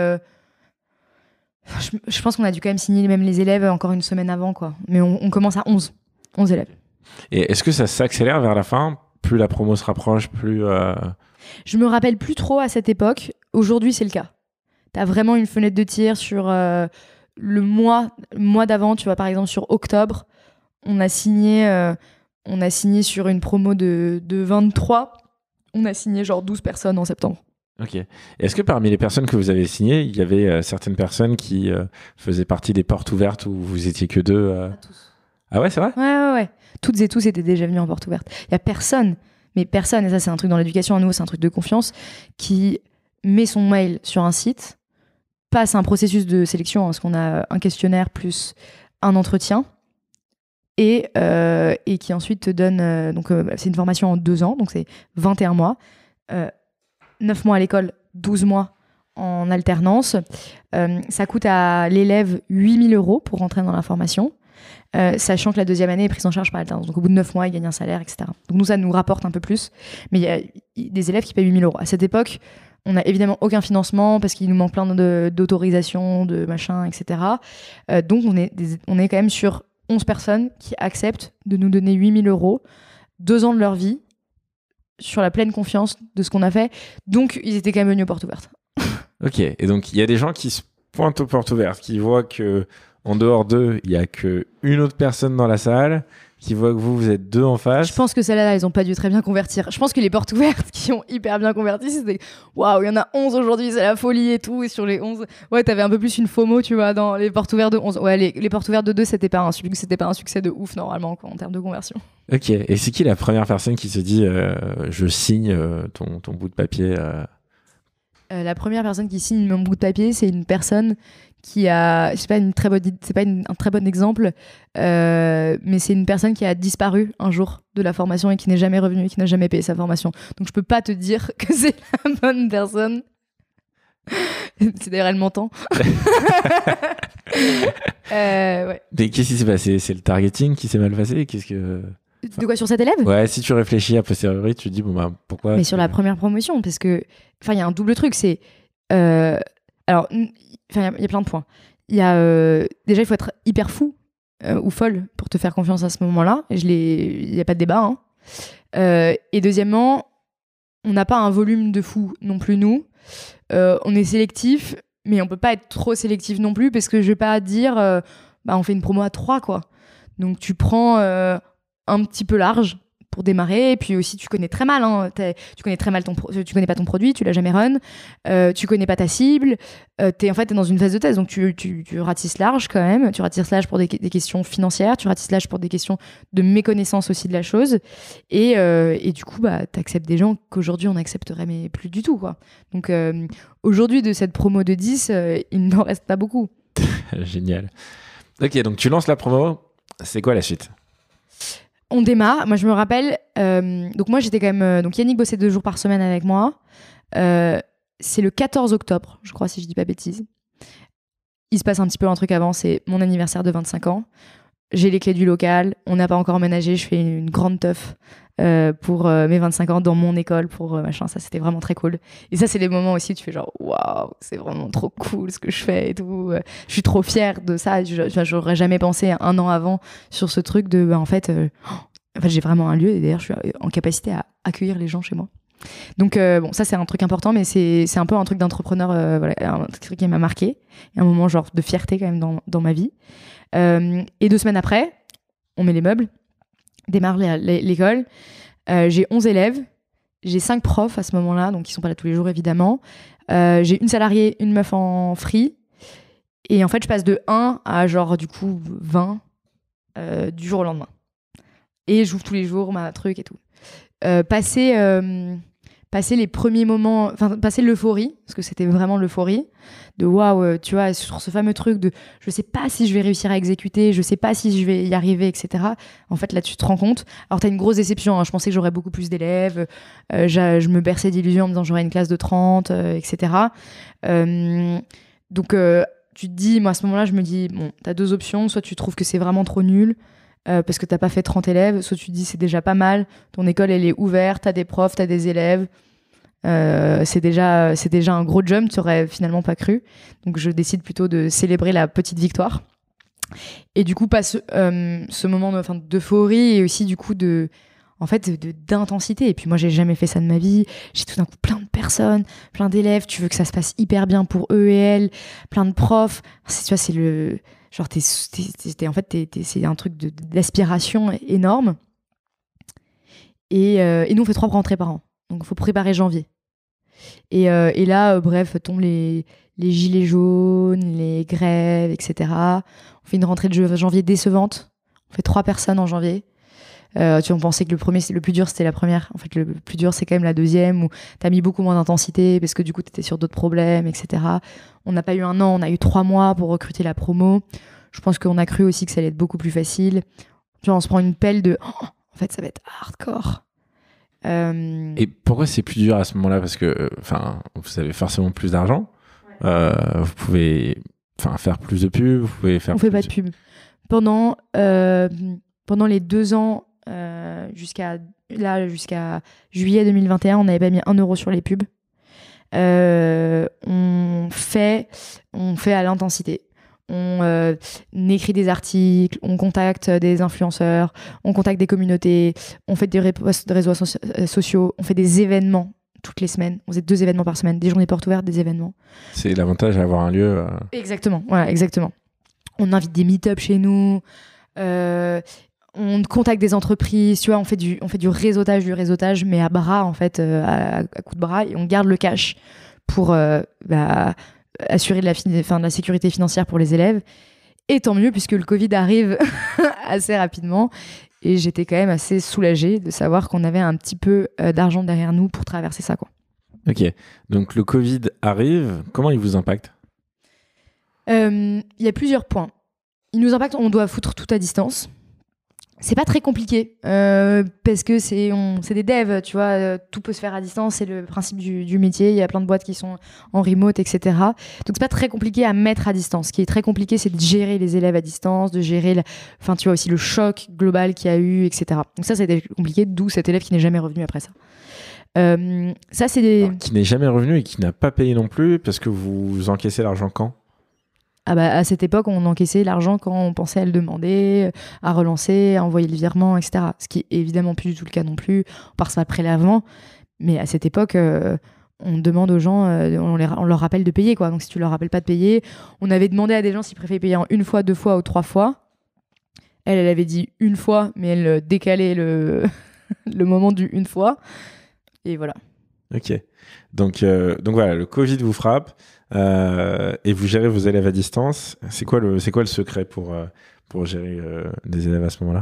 je pense qu'on a dû quand même signer même les élèves encore une semaine avant, quoi. Mais on commence à 11 élèves. Et est-ce que ça s'accélère vers la fin? Plus la promo se rapproche, plus... Je me rappelle plus trop à cette époque. Aujourd'hui, c'est le cas. T'as vraiment une fenêtre de tir sur le mois d'avant. Tu vois, par exemple, sur octobre, on a signé sur une promo de 23. On a signé genre 12 personnes en septembre. Ok. Est-ce que parmi les personnes que vous avez signées, il y avait certaines personnes qui faisaient partie des portes ouvertes où vous étiez que 2 Pas tous. Ah ouais, c'est vrai? Ouais. Toutes et tous étaient déjà venus en porte ouverte. Il y a personne, et ça c'est un truc dans l'éducation à nouveau, c'est un truc de confiance, qui met son mail sur un site, passe un processus de sélection, parce qu'on a un questionnaire plus un entretien, et qui ensuite te donne... c'est une formation en 2 ans, donc c'est 21 mois. 9 mois à l'école, 12 mois en alternance. Ça coûte à l'élève 8 000 € pour rentrer dans la formation, sachant que la 2e année est prise en charge par l'alternance. Donc au bout de 9 mois, il gagne un salaire, etc. Donc nous, ça nous rapporte un peu plus. Mais il y a des élèves qui payent 8 000 €. À cette époque, on n'a évidemment aucun financement parce qu'il nous manque plein d'autorisations, de machins, etc. Donc on est quand même sur 11 personnes qui acceptent de nous donner 8 000 €, 2 ans de leur vie, sur la pleine confiance de ce qu'on a fait. Donc, ils étaient quand même venus aux portes ouvertes. Ok, et donc il y a des gens qui pointe aux portes ouvertes, qui voit que en dehors d'eux, il y a qu'une autre personne dans la salle, qui voit que vous êtes 2 en face. Je pense que celles-là, elles ont pas dû très bien convertir. Je pense que les portes ouvertes qui ont hyper bien converti, c'était waouh, il y en a 11 aujourd'hui, c'est la folie et tout. Et sur les 11, ouais, t'avais un peu plus une FOMO, tu vois, dans les portes ouvertes de 11. Ouais, les portes ouvertes de 2, c'était pas un succès de ouf normalement, quoi, en termes de conversion. Ok, et c'est qui la première personne qui se dit je signe ton bout de papier La première personne qui signe mon bout de papier, c'est une personne qui a, c'est pas un très bon exemple, mais c'est une personne qui a disparu un jour de la formation et qui n'est jamais revenue et qui n'a jamais payé sa formation. Donc je peux pas te dire que c'est la bonne personne. C'est d'ailleurs, elle m'entend. Ouais. Mais qu'est-ce qui s'est passé? C'est le targeting qui s'est mal passé? De quoi, sur cet élève? Ouais, si tu réfléchis a posteriori, tu te dis bon bah pourquoi? Mais sur la première promotion, parce que, enfin, il y a un double truc, c'est, alors, enfin, il y a plein de points. Il y a déjà, il faut être hyper fou ou folle pour te faire confiance à ce moment-là. Il n'y a pas de débat. Hein. Et deuxièmement, on n'a pas un volume de fou non plus nous. On est sélectif, mais on peut pas être trop sélectif non plus, parce que je vais pas dire, bah on fait une promo à 3 quoi. Donc tu prends un petit peu large pour démarrer, et puis aussi tu connais très mal, hein, tu connais très mal tu connais pas ton produit, tu l'as jamais run, tu connais pas ta cible, t'es dans une phase de test, donc tu ratisses large quand même, tu ratisses large pour des questions financières, tu ratisses large pour des questions de méconnaissance aussi de la chose, et du coup bah t'acceptes des gens qu'aujourd'hui on n'accepterait mais plus du tout quoi. Donc aujourd'hui de cette promo de 10, il n'en reste pas beaucoup. Génial. Ok, donc tu lances la promo, c'est quoi la suite? On démarre. Moi, je me rappelle. Donc, moi, j'étais quand même. Donc, Yannick bossait 2 jours par semaine avec moi. C'est le 14 octobre, je crois, si je dis pas bêtise. Il se passe un petit peu un truc avant. C'est mon anniversaire de 25 ans. J'ai les clés du local. On n'a pas encore emménagé. Je fais une grande teuf pour mes 25 ans dans mon école. Pour machin. Ça, c'était vraiment très cool. Et ça, c'est les moments aussi où tu fais genre, waouh, c'est vraiment trop cool ce que je fais et tout. Je suis trop fière de ça. J'aurais jamais pensé 1 an avant sur ce truc de, en fait, j'ai vraiment un lieu. Et d'ailleurs, je suis en capacité à accueillir les gens chez moi. Donc, bon, ça, c'est un truc important, mais c'est un peu un truc d'entrepreneur, voilà, un truc qui m'a marqué. Et un moment, genre, de fierté quand même dans ma vie. Et 2 semaines après, on met les meubles, démarre l'école. J'ai 11 élèves, j'ai 5 profs à ce moment-là, donc ils sont pas là tous les jours évidemment. J'ai une salariée, une meuf en free. Et en fait, je passe de 1 à genre du coup 20 du jour au lendemain. Et j'ouvre tous les jours ma truc et tout. Passer les premiers moments, enfin passer l'euphorie, parce que c'était vraiment l'euphorie, de waouh, tu vois, sur ce fameux truc de je sais pas si je vais réussir à exécuter, je sais pas si je vais y arriver, etc. En fait, là, tu te rends compte. Alors, t'as une grosse déception, hein. Je pensais que j'aurais beaucoup plus d'élèves, je me berçais d'illusions en me disant j'aurais une classe de 30, etc. Donc, tu te dis, moi à ce moment-là, je me dis, bon, t'as 2 options, soit tu trouves que c'est vraiment trop nul, parce que t'as pas fait 30 élèves, soit tu te dis c'est déjà pas mal, ton école elle est ouverte, t'as des profs, t'as des élèves, c'est déjà un gros jump, tu aurais finalement pas cru. Donc je décide plutôt de célébrer la petite victoire. Et du coup passe ce moment d'euphorie et aussi du coup d'intensité. Et puis moi j'ai jamais fait ça de ma vie, j'ai tout d'un coup plein de personnes, plein d'élèves, tu veux que ça se passe hyper bien pour eux et elles, plein de profs, tu vois, c'est le genre c'est un truc d'aspiration énorme. Et nous on fait 3 rentrées par an, donc il faut préparer janvier. Et là bref tombent les gilets jaunes, les grèves, etc. On fait une rentrée de janvier décevante, on fait 3 personnes en janvier. On pensait que le plus dur c'était la première, en fait le plus dur c'est quand même la deuxième, où t'as mis beaucoup moins d'intensité parce que du coup t'étais sur d'autres problèmes, etc. On n'a pas eu 1 an, on a eu 3 mois pour recruter la promo. Je pense qu'on a cru aussi que ça allait être beaucoup plus facile. Tu vois, on se prend une pelle de en fait ça va être hardcore. Et pourquoi c'est plus dur à ce moment-là? Parce que vous avez forcément plus d'argent, ouais. Vous pouvez faire plus de pubs, vous pouvez faire. On fait pas de pub pendant les 2 ans jusqu'à juillet 2021. On n'avait pas mis 1 euro sur les pubs. On fait à l'intensité. On écrit des articles, on contacte des influenceurs, on contacte des communautés, on fait des posts de réseaux sociaux, on fait des événements toutes les semaines. On faisait 2 événements par semaine, des journées portes ouvertes, des événements. C'est l'avantage d'avoir un lieu. Exactement, voilà, exactement. On invite des meet-up chez nous, on contacte des entreprises, tu vois, on fait du réseautage, mais à bras, en fait, à coups de bras, et on garde le cash pour assurer de la sécurité financière pour les élèves. Et tant mieux, puisque le Covid arrive assez rapidement. Et j'étais quand même assez soulagée de savoir qu'on avait un petit peu d'argent derrière nous pour traverser ça, quoi. Ok, donc le Covid arrive, comment il vous impacte ? Il y a plusieurs points. Il nous impacte, on doit foutre tout à distance. C'est pas très compliqué parce que c'est des devs, tu vois, tout peut se faire à distance, c'est le principe du métier, il y a plein de boîtes qui sont en remote, etc. Donc c'est pas très compliqué à mettre à distance. Ce qui est très compliqué, c'est de gérer les élèves à distance, de gérer tu vois, aussi le choc global qu'il y a eu, etc. Donc ça a été compliqué, d'où cet élève qui n'est jamais revenu après ça. Ça, c'est des... Alors, qui n'est jamais revenu et qui n'a pas payé non plus parce que vous encaissez l'argent quand ? À cette époque, on encaissait l'argent quand on pensait à le demander, à relancer, à envoyer le virement, etc. Ce qui est évidemment plus du tout le cas non plus. On part ça après l'avant. Mais à cette époque, on demande aux gens, on leur rappelle de payer, quoi. Donc si tu leur rappelles pas de payer, on avait demandé à des gens s'ils préféraient payer en 1 fois, 2 fois ou 3 fois. Elle avait dit 1 fois, mais elle décalait le moment du 1 fois. Et voilà. Ok. Donc voilà, le Covid vous frappe. Et vous gérez vos élèves à distance. C'est quoi le secret pour gérer des élèves à ce moment-là ?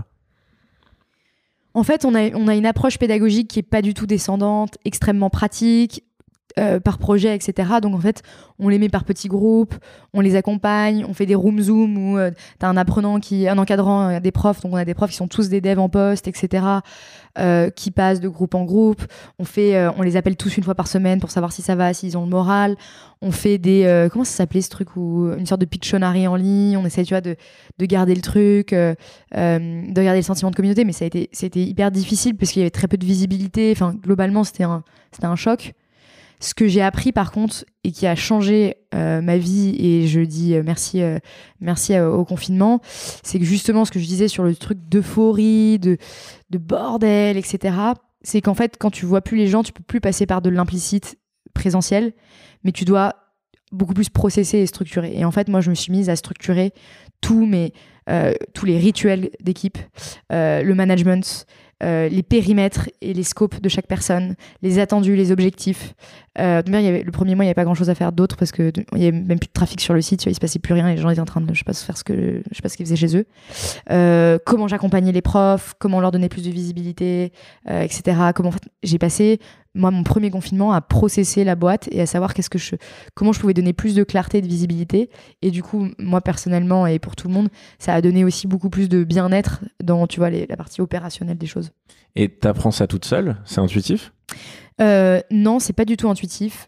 En fait, on a une approche pédagogique qui est pas du tout descendante, extrêmement pratique, par projet, etc. Donc en fait, on les met par petits groupes, on les accompagne, on fait des room zoom où t'as un encadrant, des profs. Donc on a des profs qui sont tous des devs en poste, etc. Qui passent de groupe en groupe. On les appelle tous 1 fois par semaine pour savoir si ça va, s'ils ont le moral. On fait des comment ça s'appelait ce truc, une sorte de Pictionary en ligne. On essaie, tu vois, de garder le truc, de garder le sentiment de communauté. Mais c'était hyper difficile parce qu'il y avait très peu de visibilité. Enfin, globalement, c'était un choc. Ce que j'ai appris par contre et qui a changé ma vie, et je dis merci au confinement, c'est que justement ce que je disais sur le truc d'euphorie, de bordel, etc., c'est qu'en fait quand tu vois plus les gens, tu peux plus passer par de l'implicite présentiel, mais tu dois beaucoup plus processer et structurer. Et en fait moi je me suis mise à structurer tous les rituels d'équipe, le management, les périmètres et les scopes de chaque personne, les attendus, les objectifs. Le premier mois, il n'y avait pas grand-chose à faire d'autre parce qu'il n'y avait même plus de trafic sur le site, tu vois, il ne se passait plus rien, les gens étaient en train de, je sais pas ce qu'ils faisaient chez eux. Comment j'accompagnais les profs, comment leur donner plus de visibilité, etc. En fait, j'ai passé, moi, mon premier confinement à processer la boîte et à savoir comment je pouvais donner plus de clarté et de visibilité. Et du coup, moi, personnellement, et pour tout le monde, ça a donné aussi beaucoup plus de bien-être dans, tu vois, la partie opérationnelle des choses. Et t'apprends ça toute seule ? C'est intuitif ? Non, c'est pas du tout intuitif.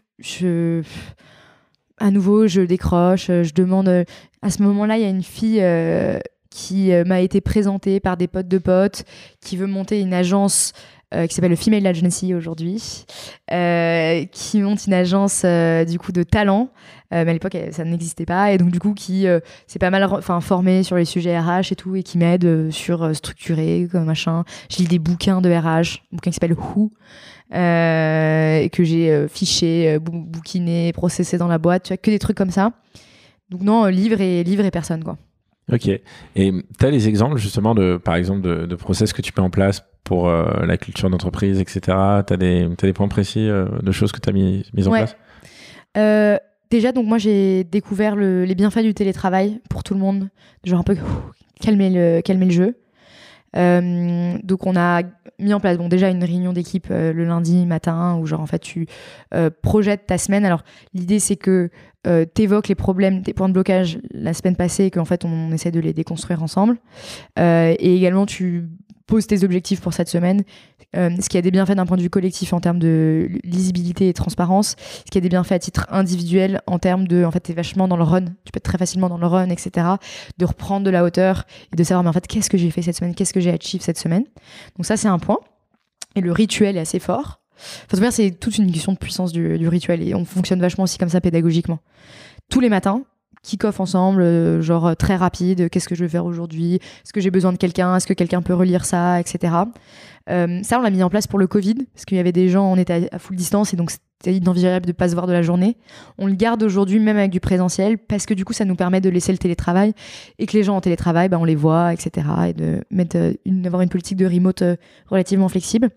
À nouveau, je décroche, je demande. À ce moment-là, il y a une fille qui m'a été présentée par des potes de potes, qui veut monter une agence qui s'appelle le Female Agency aujourd'hui, qui monte une agence du coup de talent. Mais à l'époque, ça n'existait pas, et donc du coup qui s'est pas mal formée sur les sujets RH et tout, et qui m'aide sur structurer comme machin. J'ai lu des bouquins de RH, un bouquin qui s'appelle Who, que j'ai fiché, bouquiné, processé dans la boîte, tu vois, que des trucs comme ça. Donc non, livre et personne, quoi. Ok. Et tu as les exemples justement par exemple de process que tu mets en place pour la culture d'entreprise, etc. Tu as des points précis de choses que tu as mis en place ? Déjà, donc moi j'ai découvert les bienfaits du télétravail pour tout le monde, genre un peu calmer le jeu. Donc on a mis en place déjà une réunion d'équipe le lundi matin où genre en fait tu projettes ta semaine. Alors l'idée c'est que t'évoques les problèmes, tes points de blocage la semaine passée, et qu'en fait on essaie de les déconstruire ensemble, et également tu poses tes objectifs pour cette semaine, ce qui a des bienfaits d'un point de vue collectif en termes de lisibilité et transparence, ce qui a des bienfaits à titre individuel en termes de, en fait t'es vachement dans le run, tu peux être très facilement dans le run, etc., de reprendre de la hauteur et de savoir mais en fait qu'est-ce que j'ai fait cette semaine, qu'est-ce que j'ai achieve cette semaine. Donc ça c'est un point, et le rituel est assez fort. Enfin, c'est toute une question de puissance du rituel, et on fonctionne vachement aussi comme ça pédagogiquement. Tous les matins, kick-off ensemble, genre très rapide. Qu'est-ce que je vais faire aujourd'hui? Est-ce que j'ai besoin de quelqu'un? Est-ce que quelqu'un peut relire ça, etc. Ça, on l'a mis en place pour le Covid, parce qu'il y avait des gens, on était à full distance, et donc c'était inenvisageable de ne pas se voir de la journée. On le garde aujourd'hui, même avec du présentiel, parce que du coup, ça nous permet de laisser le télétravail, et que les gens en télétravail, on les voit, etc. Et de d'avoir une politique de remote relativement flexible.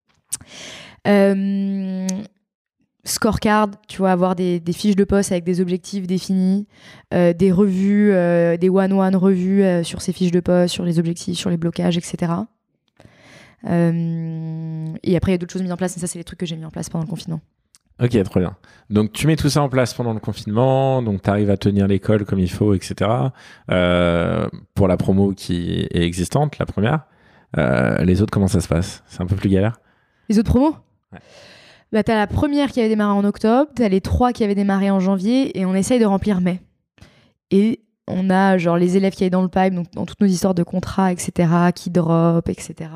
Scorecard, tu vois, avoir des fiches de poste avec des objectifs définis, des revues, des one-one revues sur ces fiches de poste, sur les objectifs, sur les blocages, etc. Et après, il y a d'autres choses mises en place, et ça, c'est les trucs que j'ai mis en place pendant le confinement. Ok, trop bien. Donc, tu mets tout ça en place pendant le confinement, donc tu arrives à tenir l'école comme il faut, etc. Pour la promo qui est existante, la première. Les autres, comment ça se passe? C'est un peu plus galère? Les autres promos? Ouais. T'as la première qui avait démarré en octobre, t'as les 3 qui avaient démarré en janvier, et on essaye de remplir mai. Et on a genre les élèves qui allaient dans le pipe, donc dans toutes nos histoires de contrats, etc., qui drop, etc.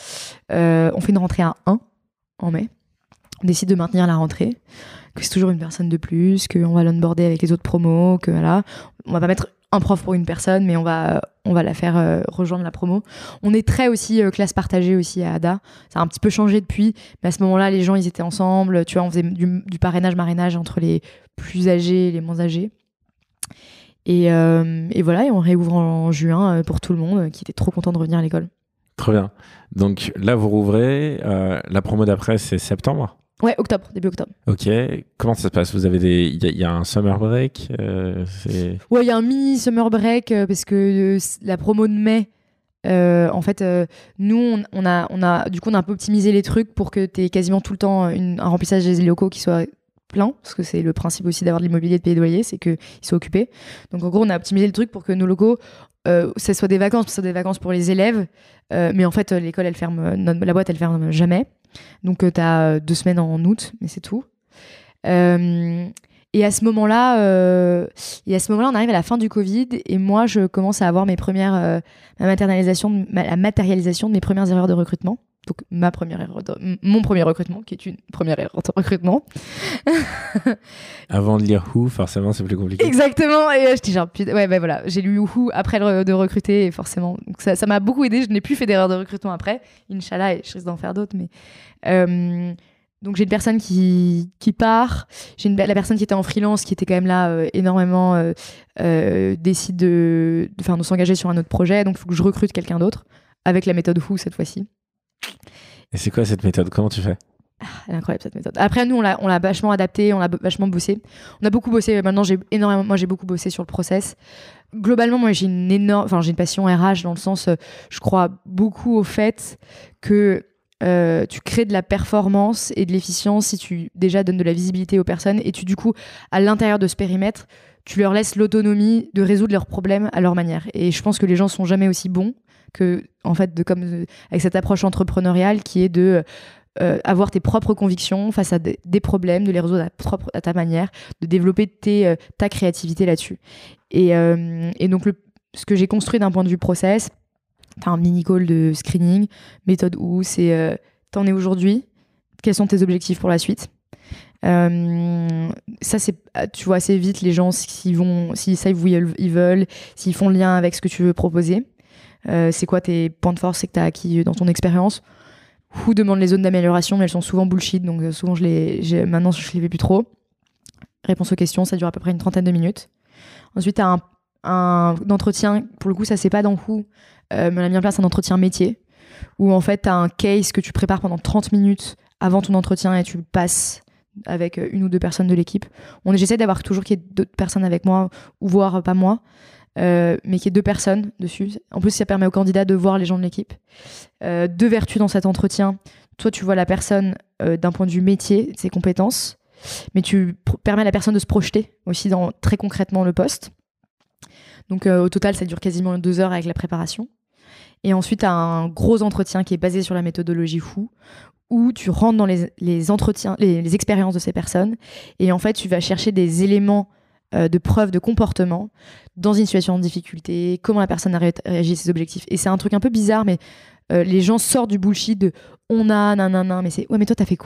On fait une rentrée à 1 en mai. On décide de maintenir la rentrée, que c'est toujours une personne de plus, qu'on va l'onboarder avec les autres promos, que voilà. On va pas mettre un prof pour une personne, mais on va la faire rejoindre la promo. On est très aussi classe partagée aussi à ADA. Ça a un petit peu changé depuis, mais à ce moment-là, les gens, ils étaient ensemble. Tu vois, on faisait du parrainage-marrainage entre les plus âgés et les moins âgés. Et voilà, et on réouvre en juin pour tout le monde qui était trop content de revenir à l'école. Trop bien. Donc là, vous rouvrez. La promo d'après, c'est septembre? Ouais, octobre, début octobre. Ok. Comment ça se passe? Vous avez il y a un summer break? Ouais, il y a un mini summer break parce que la promo de mai, en fait, nous, on a un peu optimisé les trucs pour que tu aies quasiment tout le temps un remplissage des locaux qui soit plein, parce que c'est le principe aussi d'avoir de l'immobilier de payer de loyer, c'est qu'ils soient occupés. Donc en gros, on a optimisé le truc pour que nos locaux, ce soit des vacances pour les élèves, mais en fait, l'école, elle ferme, la boîte, elle ferme jamais. Donc t'as 2 semaines en août, mais c'est tout. Et à ce moment-là, on arrive à la fin du Covid, et moi, je commence à avoir mes premières, la matérialisation de mes premières erreurs de recrutement. Donc mon premier recrutement, qui est une première erreur de recrutement. Avant de lire Who, forcément, c'est plus compliqué. Exactement. Et j'étais genre, putain, ouais, voilà, j'ai lu Who après de recruter, et forcément, donc ça m'a beaucoup aidé. Je n'ai plus fait d'erreur de recrutement après, Inch'Allah, et je risque d'en faire d'autres. Mais donc j'ai une personne qui part, la personne qui était en freelance, qui était quand même là énormément, décide de s'engager sur un autre projet, donc il faut que je recrute quelqu'un d'autre avec la méthode Who cette fois-ci. Et c'est quoi cette méthode? Comment tu fais? Elle est incroyable cette méthode. Après, nous, on l'a vachement adapté, on l'a vachement bossé. On a beaucoup bossé. Maintenant, j'ai beaucoup bossé sur le process. Globalement, moi, j'ai une passion RH dans le sens, je crois beaucoup au fait que tu crées de la performance et de l'efficience si tu déjà donnes de la visibilité aux personnes, et du coup, à l'intérieur de ce périmètre, tu leur laisses l'autonomie de résoudre leurs problèmes à leur manière. Et je pense que les gens sont jamais aussi bons que, en fait, avec cette approche entrepreneuriale qui est de avoir tes propres convictions face à des problèmes, de les résoudre à ta manière, de développer ta créativité là-dessus. Et donc, ce que j'ai construit d'un point de vue process, t'as un mini-call de screening, méthode où c'est t'en es aujourd'hui, quels sont tes objectifs pour la suite. Ça, tu vois assez vite les gens s'ils savent où ils veulent, s'ils font le lien avec ce que tu veux proposer. C'est quoi tes points de force que tu as acquis dans ton expérience. Who demande les zones d'amélioration, mais elles sont souvent bullshit, donc souvent maintenant je les fais plus trop. Réponse aux questions, ça dure à peu près une 30aine de minutes. Ensuite, tu as un entretien, pour le coup ça c'est pas dans Who, mais on a mis en place un entretien métier, où en fait tu as un case que tu prépares pendant 30 minutes avant ton entretien, et tu le passes avec 1 ou 2 personnes de l'équipe. J'essaie d'avoir toujours qu'il y ait d'autres personnes avec moi, ou voire pas moi, mais qu'il y ait 2 personnes dessus. En plus, ça permet aux candidats de voir les gens de l'équipe. 2 vertus dans cet entretien. Toi, tu vois la personne d'un point de vue métier, ses compétences, mais tu permets à la personne de se projeter aussi dans très concrètement le poste. Donc au total, ça dure quasiment 2 heures avec la préparation. Et ensuite, tu as un gros entretien qui est basé sur la méthodologie Who, où tu rentres dans les entretiens, les expériences de ces personnes, et en fait, tu vas chercher des éléments de preuve de comportement dans une situation de difficulté, comment la personne a réagi à ses objectifs. Et c'est un truc un peu bizarre, mais les gens sortent du bullshit de on a nanana, mais c'est ouais, mais toi t'as fait quoi?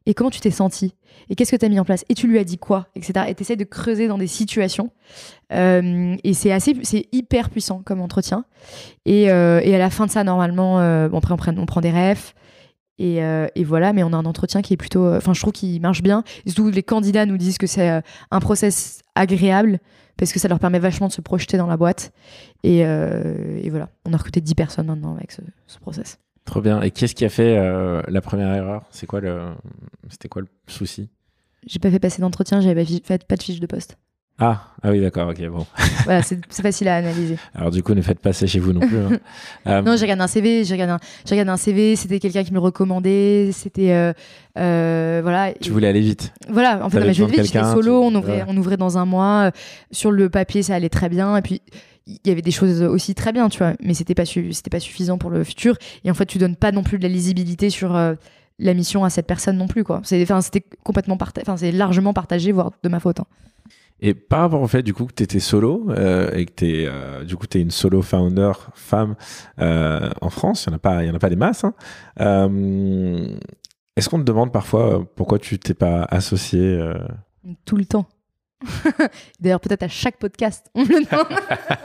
et comment tu t'es senti et qu'est-ce que tu as mis en place et tu lui as dit quoi, etc. Et tu essaies de creuser dans des situations. Et c'est hyper puissant comme entretien. Et à la fin de ça, normalement, après, on prend des refs. Et voilà, mais on a un entretien qui est plutôt... je trouve qu'il marche bien. Et surtout, les candidats nous disent que c'est un process agréable parce que ça leur permet vachement de se projeter dans la boîte. Et voilà, on a recruté 10 personnes maintenant avec ce process. Trop bien. Et qu'est-ce qui a fait la première erreur ? C'était quoi le souci ? J'ai pas fait passer d'entretien, j'avais pas de fiche de poste. Ah oui, d'accord, ok, bon. Voilà, c'est facile à analyser. Alors du coup, ne faites pas ça chez vous non plus. Hein. Non, j'ai regardé un CV, c'était quelqu'un qui me le recommandait, c'était... voilà. Tu voulais aller vite. Voilà, en fait, je vais vite, j'étais solo, on ouvrait dans un mois, sur le papier, ça allait très bien, et puis il y avait des choses aussi très bien, tu vois, mais c'était pas suffisant pour le futur, et en fait, tu donnes pas non plus de la lisibilité sur... la mission à cette personne non plus, quoi. C'était complètement c'est largement partagé, voire de ma faute. Hein. Et par rapport au fait du coup que tu étais solo et que t'es une solo founder femme en France, il y en a pas des masses. Hein. Est-ce qu'on te demande parfois pourquoi tu t'es pas associé Tout le temps. D'ailleurs, peut-être à chaque podcast, on me le demande.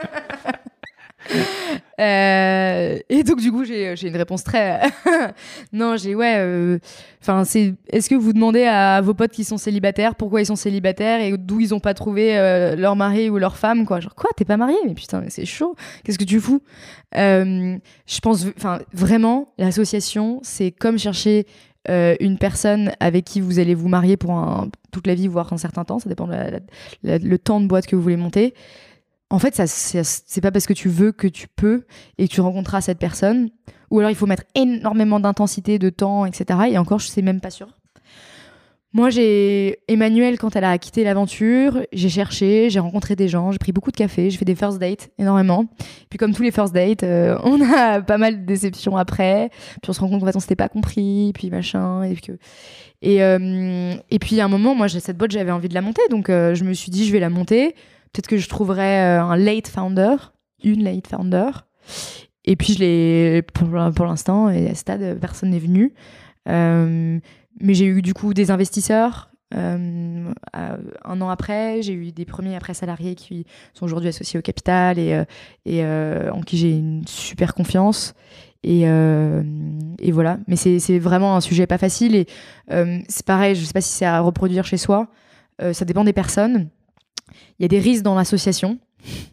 Et donc du coup j'ai une réponse très non est-ce que vous demandez à vos potes qui sont célibataires pourquoi ils sont célibataires et d'où ils ont pas trouvé leur mari ou leur femme, quoi, genre quoi, t'es pas marié, mais putain, mais c'est chaud, qu'est-ce que tu fous. Je pense vraiment l'association c'est comme chercher une personne avec qui vous allez vous marier pour toute la vie, voire un certain temps, ça dépend le temps de boîte que vous voulez monter. En fait, c'est pas parce que tu veux que tu peux et que tu rencontreras cette personne. Ou alors, il faut mettre énormément d'intensité, de temps, etc. Et encore, je sais même pas sûr. Moi, Emmanuelle, quand elle a quitté l'aventure, j'ai cherché, j'ai rencontré des gens, j'ai pris beaucoup de café, j'ai fait des first dates, énormément. Puis comme tous les first dates, on a pas mal de déceptions après. Puis on se rend compte qu'en fait, on s'était pas compris, puis machin. Et puis, à un moment, moi, cette boîte, j'avais envie de la monter. Donc, je me suis dit, je vais la monter. Peut-être que je trouverais une late founder. Et puis, je l'ai, pour l'instant, et à ce stade, personne n'est venu. Mais j'ai eu du coup des investisseurs un an après. J'ai eu des premiers après salariés qui sont aujourd'hui associés au capital et en qui j'ai une super confiance. Et voilà. Mais c'est vraiment un sujet pas facile. Et c'est pareil, je sais pas si c'est à reproduire chez soi. Ça dépend des personnes. Il y a des risques dans l'association,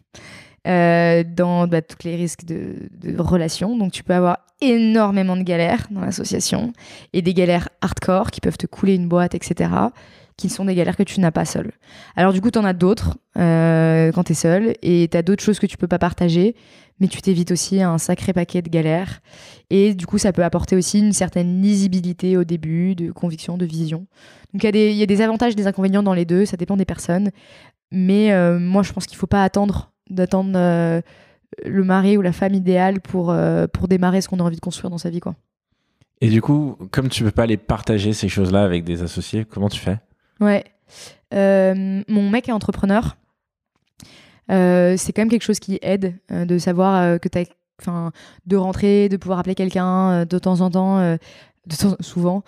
dans tous les risques de relations. Donc, tu peux avoir énormément de galères dans l'association et des galères hardcore qui peuvent te couler une boîte, etc., qui sont des galères que tu n'as pas seul. Alors, du coup, tu en as d'autres quand tu es seul et tu as d'autres choses que tu peux pas partager, mais tu t'évites aussi un sacré paquet de galères. Et du coup, ça peut apporter aussi une certaine lisibilité au début, de conviction, de vision. Donc, il y a des avantages et des inconvénients dans les deux, ça dépend des personnes. Mais moi, je pense qu'il ne faut pas attendre le mari ou la femme idéale pour démarrer ce qu'on a envie de construire dans sa vie, quoi. Et du coup, comme tu ne peux pas les partager, ces choses-là, avec des associés, comment tu fais ? Ouais. Mon mec est entrepreneur. C'est quand même quelque chose qui aide de savoir que de rentrer, de pouvoir appeler quelqu'un de temps en temps, souvent.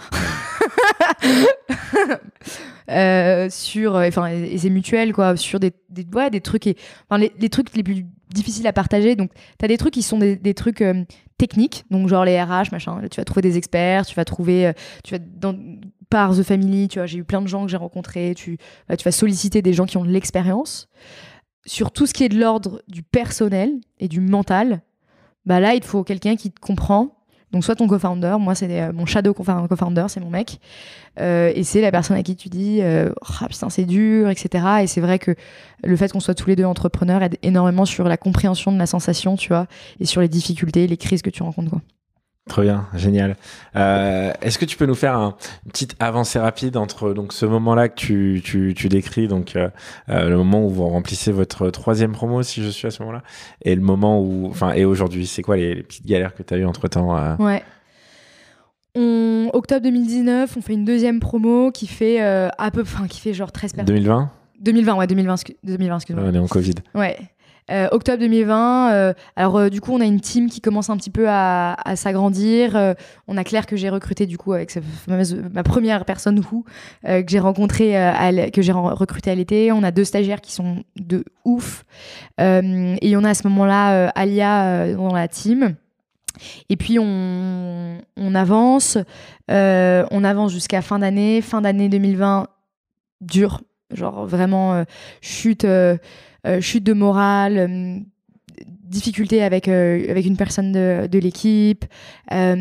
Et c'est mutuel, quoi, sur des trucs les trucs les plus difficiles à partager. Donc t'as des trucs qui sont des trucs techniques, donc genre les RH, machin. Là, tu vas trouver des experts, tu vas par The Family, tu vois, j'ai eu plein de gens que j'ai rencontrés, tu vas solliciter des gens qui ont de l'expérience. Sur tout ce qui est de l'ordre du personnel et du mental, là il te faut quelqu'un qui te comprend. Donc soit ton co-founder, moi c'est mon shadow co-founder, c'est mon mec, et c'est la personne à qui tu dis putain c'est dur, etc. Et c'est vrai que le fait qu'on soit tous les deux entrepreneurs aide énormément sur la compréhension de la sensation, tu vois, et sur les difficultés, les crises que tu rencontres, quoi. Trop bien, génial. Est-ce que tu peux nous faire une petite avancée rapide entre donc ce moment-là que tu décris, donc le moment où vous remplissez votre 3e promo, si je suis à ce moment-là, et le moment et aujourd'hui, c'est quoi les petites galères que tu as eues entre-temps Ouais. Octobre 2019, on fait une 2e promo qui fait qui fait genre 13 personnes. 2020, excuse-moi. On est en Covid. Ouais. Octobre 2020. Du coup, on a une team qui commence un petit peu à s'agrandir. On a Claire que j'ai recrutée du coup avec ma première personne que j'ai rencontrée, que j'ai recrutée à l'été. On a 2 stagiaires qui sont de ouf. Et on a à ce moment-là Alia dans la team. Et puis on avance. On avance jusqu'à fin d'année. Fin d'année 2020, dur. Genre vraiment chute de morale, difficulté avec une personne de l'équipe. La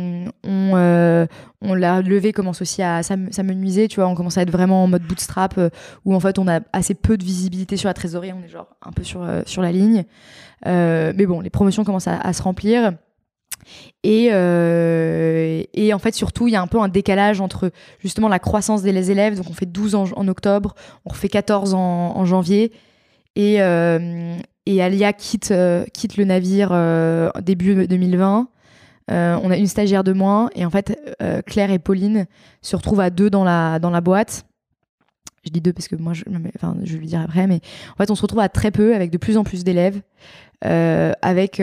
levée commence aussi à s'amenuiser, tu vois. On commence à être vraiment en mode bootstrap, où en fait on a assez peu de visibilité sur la trésorerie. On est genre un peu sur la ligne. Mais bon, les promotions commencent à se remplir. Et en fait, surtout, il y a un peu un décalage entre justement la croissance des élèves. Donc, on fait 12 en octobre, on refait 14 en janvier. Et Alia quitte le navire début 2020. On a une stagiaire de moins. Et en fait, Claire et Pauline se retrouvent à 2 dans la boîte. Je dis 2 parce que moi, je vais le dire après. Mais en fait, on se retrouve à très peu, avec de plus en plus d'élèves. Avec...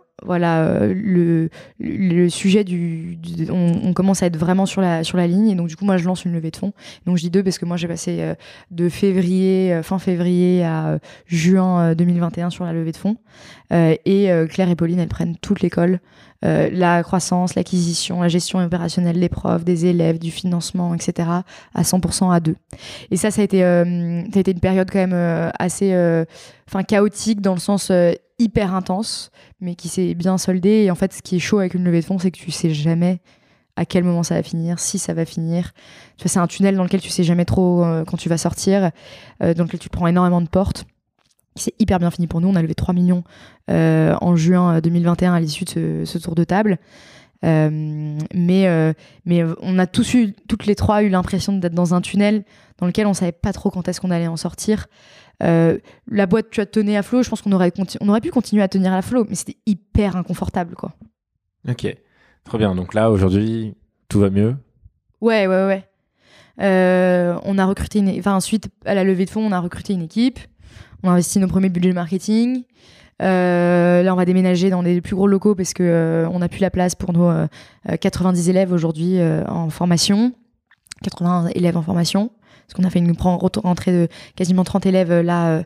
le sujet on commence à être vraiment sur la ligne, et donc du coup moi je lance une levée de fonds. Donc je dis 2 parce que moi j'ai passé de fin février à juin 2021 sur la levée de fonds, et Claire et Pauline elles prennent toute l'école, la croissance, l'acquisition, la gestion opérationnelle des profs, des élèves, du financement, etc. à 100% à 2. Et ça a été une période quand même assez chaotique, dans le sens hyper intense, mais qui s'est bien soldé. Et en fait, ce qui est chaud avec une levée de fonds, c'est que tu sais jamais à quel moment ça va finir, si ça va finir. Tu vois, c'est un tunnel dans lequel tu sais jamais trop quand tu vas sortir, dans lequel tu prends énormément de portes. C'est hyper bien fini pour nous. On a levé 3 millions en juin 2021 à l'issue de ce tour de table. Mais on a toutes les 3 eu l'impression d'être dans un tunnel dans lequel on savait pas trop quand est-ce qu'on allait en sortir. La boîte, tu as tenait à flot. Je pense qu'on aurait pu continuer à tenir à flot, mais c'était hyper inconfortable, quoi. Ok, trop bien. Donc là, aujourd'hui, tout va mieux. Ouais. On a recruté suite à la levée de fonds, on a recruté une équipe. On a investi nos premiers budgets marketing. Là, on va déménager dans les plus gros locaux parce que on n'a plus la place pour nos 90 élèves aujourd'hui en formation. 80 élèves en formation. Parce qu'on a fait une rentrée de quasiment 30 élèves là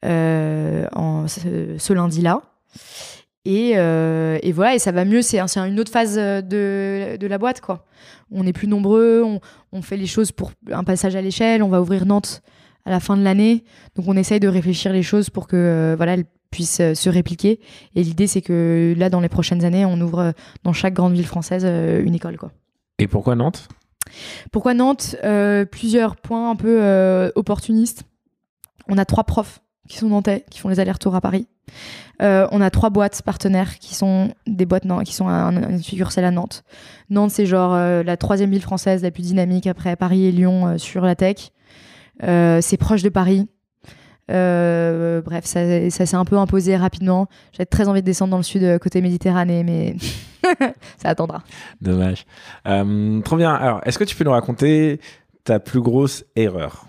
ce lundi-là. Et voilà, et ça va mieux. C'est une autre phase de la boîte, quoi. On est plus nombreux, on fait les choses pour un passage à l'échelle. On va ouvrir Nantes à la fin de l'année. Donc on essaye de réfléchir les choses pour que elles puissent se répliquer. Et l'idée, c'est que là, dans les prochaines années, on ouvre dans chaque grande ville française une école, quoi. Et pourquoi Nantes ? Pourquoi Nantes ? Plusieurs points un peu opportunistes. On a 3 profs qui sont nantais, qui font les allers-retours à Paris. On a 3 boîtes partenaires qui sont des boîtes qui sont une succursale à Nantes. Nantes, c'est genre la 3e ville française la plus dynamique après Paris et Lyon sur la tech. C'est proche de Paris. Bref, ça s'est un peu imposé rapidement. J'avais très envie de descendre dans le sud, côté Méditerranée, mais ça attendra. Dommage. Trop bien. Alors, est-ce que tu peux nous raconter ta plus grosse erreur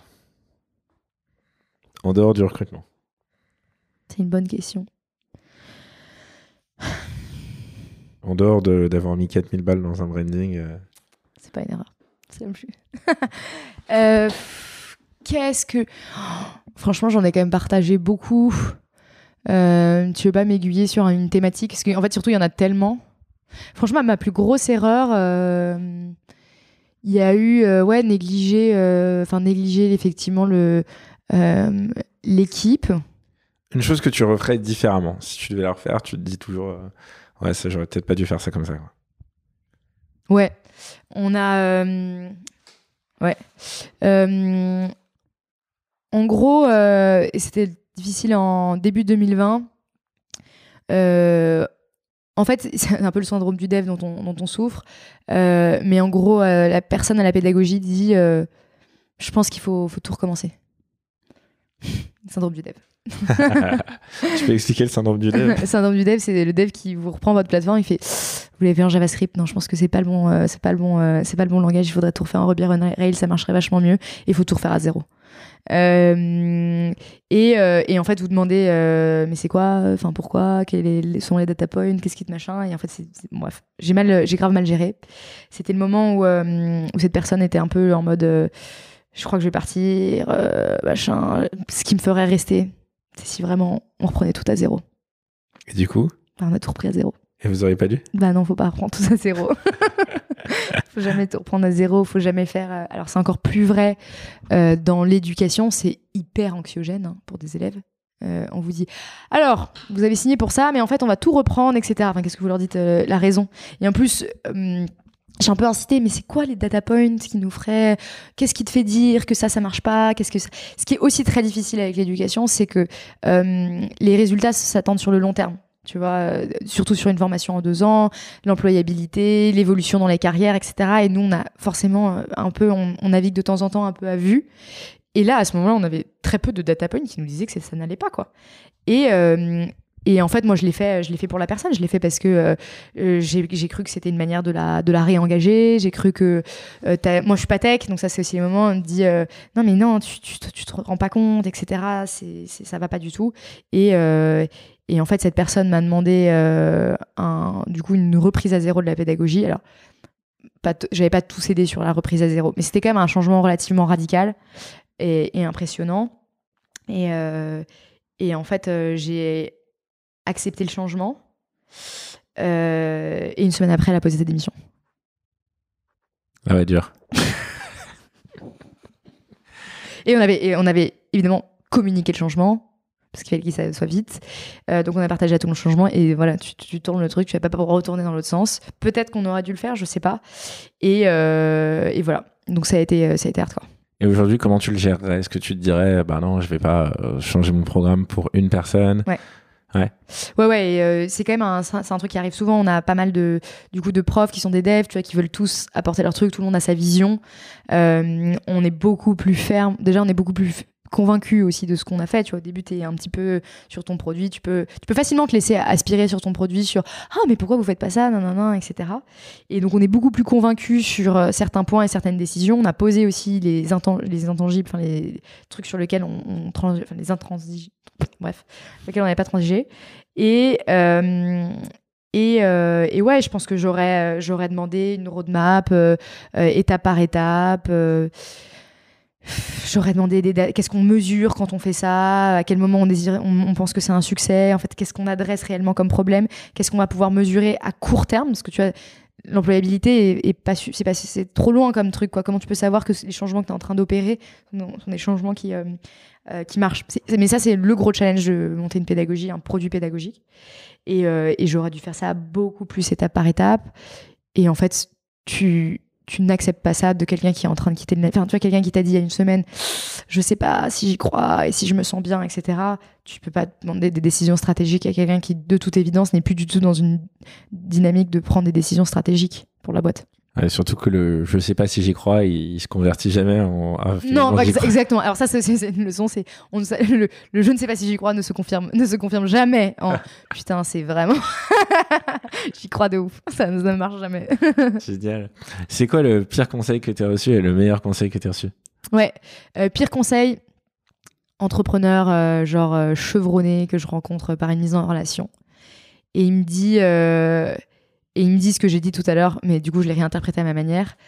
en dehors du recrutement ? C'est une bonne question. En dehors d'avoir mis 4000 balles dans un branding. C'est pas une erreur. C'est non plus. Qu'est-ce que... Franchement, j'en ai quand même partagé beaucoup. Tu veux pas m'aiguiller sur une thématique ? Parce qu'en fait, surtout, il y en a tellement. Franchement, ma plus grosse erreur, il y a eu négliger effectivement l'équipe. Une chose que tu referais différemment. Si tu devais la refaire, tu te dis toujours ça, j'aurais peut-être pas dû faire ça comme ça, quoi. Ouais. On a... en gros, et c'était difficile en début 2020. En fait, c'est un peu le syndrome du dev dont on souffre. Mais en gros, la personne à la pédagogie dit je pense qu'il faut tout recommencer. Syndrome du dev. Tu peux expliquer le syndrome du dev? Le syndrome du dev, c'est le dev qui vous reprend votre plateforme, il fait vous l'avez fait en JavaScript, non, je pense que c'est pas le bon langage, il faudrait tout refaire en Ruby on Rails, ça marcherait vachement mieux, il faut tout refaire à zéro. Et en fait vous demandez mais c'est quoi, enfin pourquoi, quels sont les data points, qu'est-ce qui te machin, et en fait bref, j'ai grave mal géré. C'était le moment où cette personne était un peu en mode je crois que je vais partir, machin, ce qui me ferait rester, c'est si vraiment on reprenait tout à zéro. Et du coup? On a tout repris à zéro. Et vous auriez pas dû? Bah non, faut pas reprendre tout à zéro. Faut jamais tout reprendre à zéro, faut jamais faire. Alors c'est encore plus vrai dans l'éducation, c'est hyper anxiogène pour des élèves. On vous dit alors vous avez signé pour ça, mais en fait on va tout reprendre, etc. Enfin, qu'est-ce que vous leur dites la raison? Et en plus j'ai un peu incité, mais c'est quoi les data points qui nous feraient, qu'est-ce qui te fait dire que ça marche pas, ce qui est aussi très difficile avec l'éducation, c'est que les résultats s'attendent sur le long terme. Tu vois, surtout sur une formation en 2 ans, l'employabilité, l'évolution dans les carrières, etc. Et nous, on a forcément un peu, on navigue de temps en temps un peu à vue. Et là, à ce moment-là, on avait très peu de data points qui nous disaient que ça n'allait pas, quoi. Et en fait, moi, je l'ai fait pour la personne. Je l'ai fait parce que j'ai cru que c'était une manière de la réengager. J'ai cru que moi, je suis pas tech, donc ça, c'est aussi les moments où on me dit non, mais non, tu te rends pas compte, etc. Ça va pas du tout. Et en fait, cette personne m'a demandé du coup une reprise à zéro de la pédagogie. Alors, j'avais pas tout cédé sur la reprise à zéro, mais c'était quand même un changement relativement radical et impressionnant. Et en fait, j'ai accepté le changement. Et une semaine après, elle a posé sa démission. Ah ouais, dur. Et on avait évidemment communiqué le changement, parce qu'il fallait que ça soit vite. Donc on a partagé à tout le changement, et voilà, tu tournes le truc, tu vas pas pouvoir retourner dans l'autre sens. Peut-être qu'on aurait dû le faire, je sais pas. Et voilà. Donc ça a été hardcore. Et aujourd'hui, comment tu le gérerais? Est-ce que tu te dirais, bah non, je vais pas changer mon programme pour une personne? Ouais. Ouais. Et c'est quand même c'est un truc qui arrive souvent. On a pas mal de profs qui sont des devs, tu vois, qui veulent tous apporter leur truc. Tout le monde a sa vision. On est beaucoup plus ferme. Déjà, on est beaucoup plus convaincu aussi de ce qu'on a fait. Tu vois, au début, t'es un petit peu sur ton produit. Tu peux facilement te laisser aspirer sur ton produit, sur mais pourquoi vous faites pas ça, nanana, etc. Et donc, on est beaucoup plus convaincu sur certains points et certaines décisions. On a posé aussi les intangibles, enfin les trucs sur lesquels les intransigeants. Bref, lequel on n'avait pas transigé. Et ouais, je pense que j'aurais demandé une roadmap étape par étape. J'aurais demandé qu'est-ce qu'on mesure quand on fait ça, à quel moment on pense que c'est un succès, en fait, qu'est-ce qu'on adresse réellement comme problème, qu'est-ce qu'on va pouvoir mesurer à court terme, parce que tu vois, l'employabilité c'est trop loin comme truc, quoi. Comment tu peux savoir que les changements que tu es en train d'opérer sont des changements qui marchent. Mais ça, c'est le gros challenge de monter une pédagogie, un produit pédagogique. Et j'aurais dû faire ça beaucoup plus étape par étape. Et en fait, tu n'acceptes pas ça de quelqu'un qui est en train de quitter le navire. Enfin, tu vois, quelqu'un qui t'a dit il y a une semaine, je sais pas si j'y crois et si je me sens bien, etc. Tu peux pas demander des décisions stratégiques à quelqu'un qui, de toute évidence, n'est plus du tout dans une dynamique de prendre des décisions stratégiques pour la boîte. Ouais, surtout que je sais pas si j'y crois, il se convertit jamais en. Non, exactement. Alors ça, c'est une leçon. Le je ne sais pas si j'y crois ne se confirme jamais. Putain, c'est vraiment. J'y crois de ouf. Ça ne marche jamais. Génial. C'est quoi le pire conseil que tu as reçu et le meilleur conseil que tu as reçu? Ouais. Pire conseil, entrepreneur chevronné que je rencontre par une mise en relation. Et il me dit ce que j'ai dit tout à l'heure, mais du coup, je l'ai réinterprété à ma manière.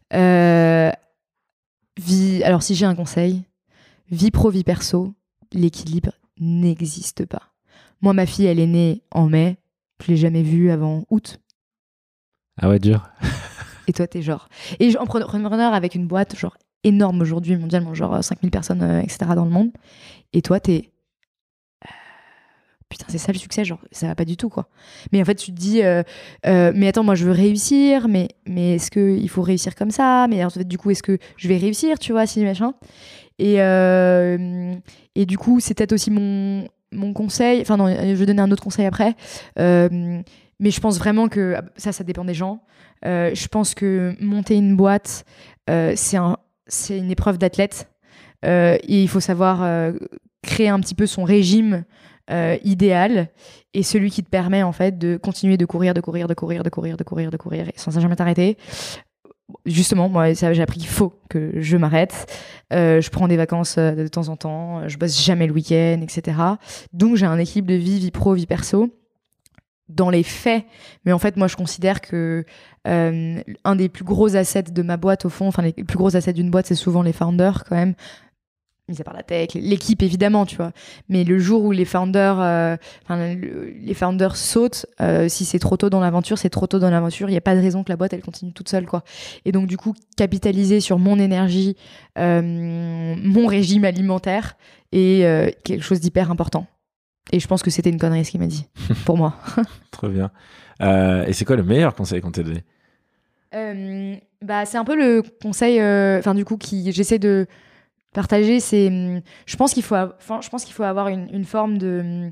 Alors, si j'ai un conseil, vie pro, vie perso, l'équilibre n'existe pas. Moi, ma fille, elle est née en mai. Je l'ai jamais vue avant août. Ah ouais, dur. Et toi, t'es genre... Et entrepreneur avec une boîte genre énorme aujourd'hui, mondialement, genre 5000 personnes, etc. dans le monde. Et toi, t'es... Putain, c'est ça le succès, genre, ça va pas du tout, quoi. Mais en fait, tu te dis, mais attends, moi, je veux réussir, mais est-ce qu'il faut réussir comme ça? Mais en fait, du coup, est-ce que je vais réussir, tu vois, si machin? Et du coup, c'est peut-être aussi mon conseil. Enfin, non, je vais donner un autre conseil après. Mais je pense vraiment que ça dépend des gens. Je pense que monter une boîte, c'est une épreuve d'athlète. Et il faut savoir créer un petit peu son régime idéal et celui qui te permet en fait de continuer de courir et sans jamais t'arrêter. Justement, moi, j'ai appris qu'il faut que je m'arrête. Je prends des vacances de temps en temps. Je bosse jamais le week-end, etc. Donc, j'ai un équilibre de vie pro, vie perso. Dans les faits, mais en fait, moi, je considère que un des plus gros assets de ma boîte, au fond, enfin, les plus gros assets d'une boîte, c'est souvent les founders, quand même. Mis à part la tech, l'équipe évidemment, tu vois. Mais le jour où les founders sautent, si c'est trop tôt dans l'aventure, c'est trop tôt dans l'aventure. Il n'y a pas de raison que la boîte elle continue toute seule, quoi. Et donc du coup, capitaliser sur mon énergie, mon régime alimentaire est quelque chose d'hyper important. Et je pense que c'était une connerie ce qu'il m'a dit pour moi. Trop bien. Et c'est quoi le meilleur conseil qu'on t'ait donné? C'est un peu le conseil, du coup, qui j'essaie de partager, je pense qu'il faut avoir une forme de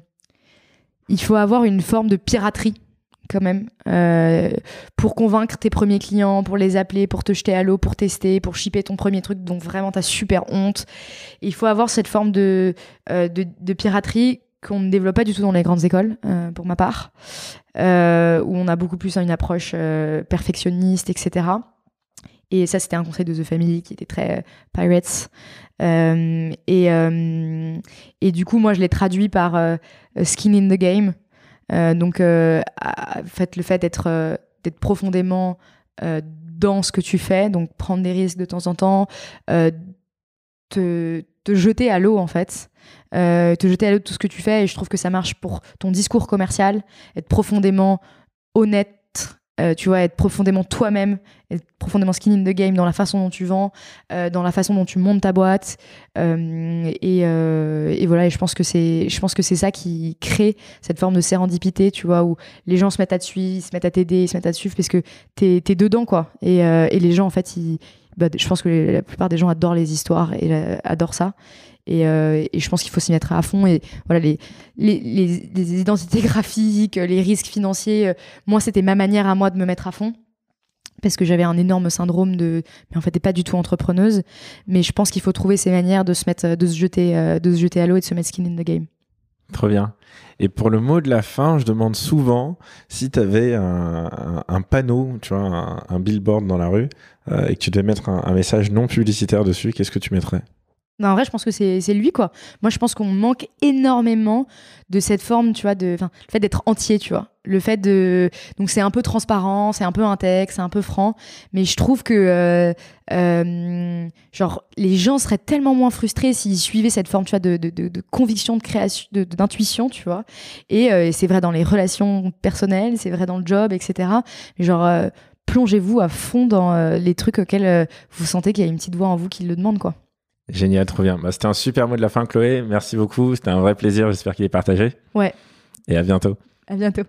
piraterie quand même, pour convaincre tes premiers clients, pour les appeler, pour te jeter à l'eau, pour tester, pour shipper ton premier truc dont vraiment t'as super honte. Et il faut avoir cette forme de piraterie qu'on ne développe pas du tout dans les grandes écoles, pour ma part, où on a beaucoup plus une approche perfectionniste, etc. Et ça, c'était un conseil de The Family qui était très Pirates. Et du coup, moi, je l'ai traduit par skin in the game. Donc, le fait d'être profondément dans ce que tu fais, donc prendre des risques de temps en temps, te jeter à l'eau, en fait. Te jeter à l'eau de tout ce que tu fais. Et je trouve que ça marche pour ton discours commercial, être profondément honnête, tu vois, être profondément toi-même, être profondément skin in the game dans la façon dont tu vends, dans la façon dont tu montes ta boîte, et voilà. Et je pense que c'est ça qui crée cette forme de sérendipité, tu vois, où les gens se mettent à te suivre, ils se mettent à t'aider, ils se mettent à te suivre parce que t'es dedans, quoi. Et les gens, en fait, je pense que la plupart des gens adorent les histoires et adorent ça. Et je pense qu'il faut s'y mettre à fond. Et voilà, les identités graphiques, les risques financiers, moi, c'était ma manière à moi de me mettre à fond. Parce que j'avais un énorme syndrome mais en fait, t'es pas du tout entrepreneuse. Mais je pense qu'il faut trouver ces manières de se jeter à l'eau et de se mettre skin in the game. Trop bien. Et pour le mot de la fin, je demande souvent si tu avais un panneau, tu vois, un billboard dans la rue, et que tu devais mettre un message non publicitaire dessus, qu'est-ce que tu mettrais? Non, en vrai, je pense que c'est lui, quoi. Moi, je pense qu'on manque énormément de cette forme, tu vois, le fait d'être entier, tu vois. Donc c'est un peu transparent, c'est un peu intègre, c'est un peu franc, mais je trouve que les gens seraient tellement moins frustrés s'ils suivaient cette forme, tu vois, de conviction, de création, d'intuition, tu vois. Et c'est vrai dans les relations personnelles, c'est vrai dans le job, etc. Mais plongez-vous à fond dans les trucs auxquels vous sentez qu'il y a une petite voix en vous qui le demande, quoi. Génial, trop bien. C'était un super mot de la fin, Chloé. Merci beaucoup. C'était un vrai plaisir. J'espère qu'il est partagé. Ouais. Et à bientôt. À bientôt.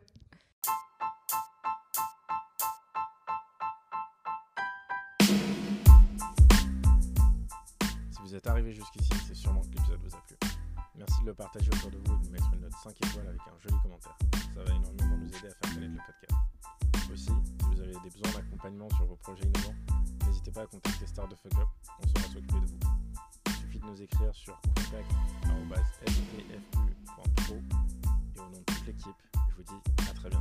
Si vous êtes arrivé jusqu'ici, c'est sûrement que l'épisode vous a plu. Merci de le partager autour de vous et de nous mettre une note 5 étoiles avec un joli commentaire. Ça va énormément nous aider à faire connaître le podcast. Aussi, si vous avez des besoins d'accompagnement sur vos projets innovants, n'hésitez pas à contacter Start the Fuck Up. On saura s'occuper de vous. De nous écrire sur contact@stfu.pro et au nom de toute l'équipe, je vous dis à très vite.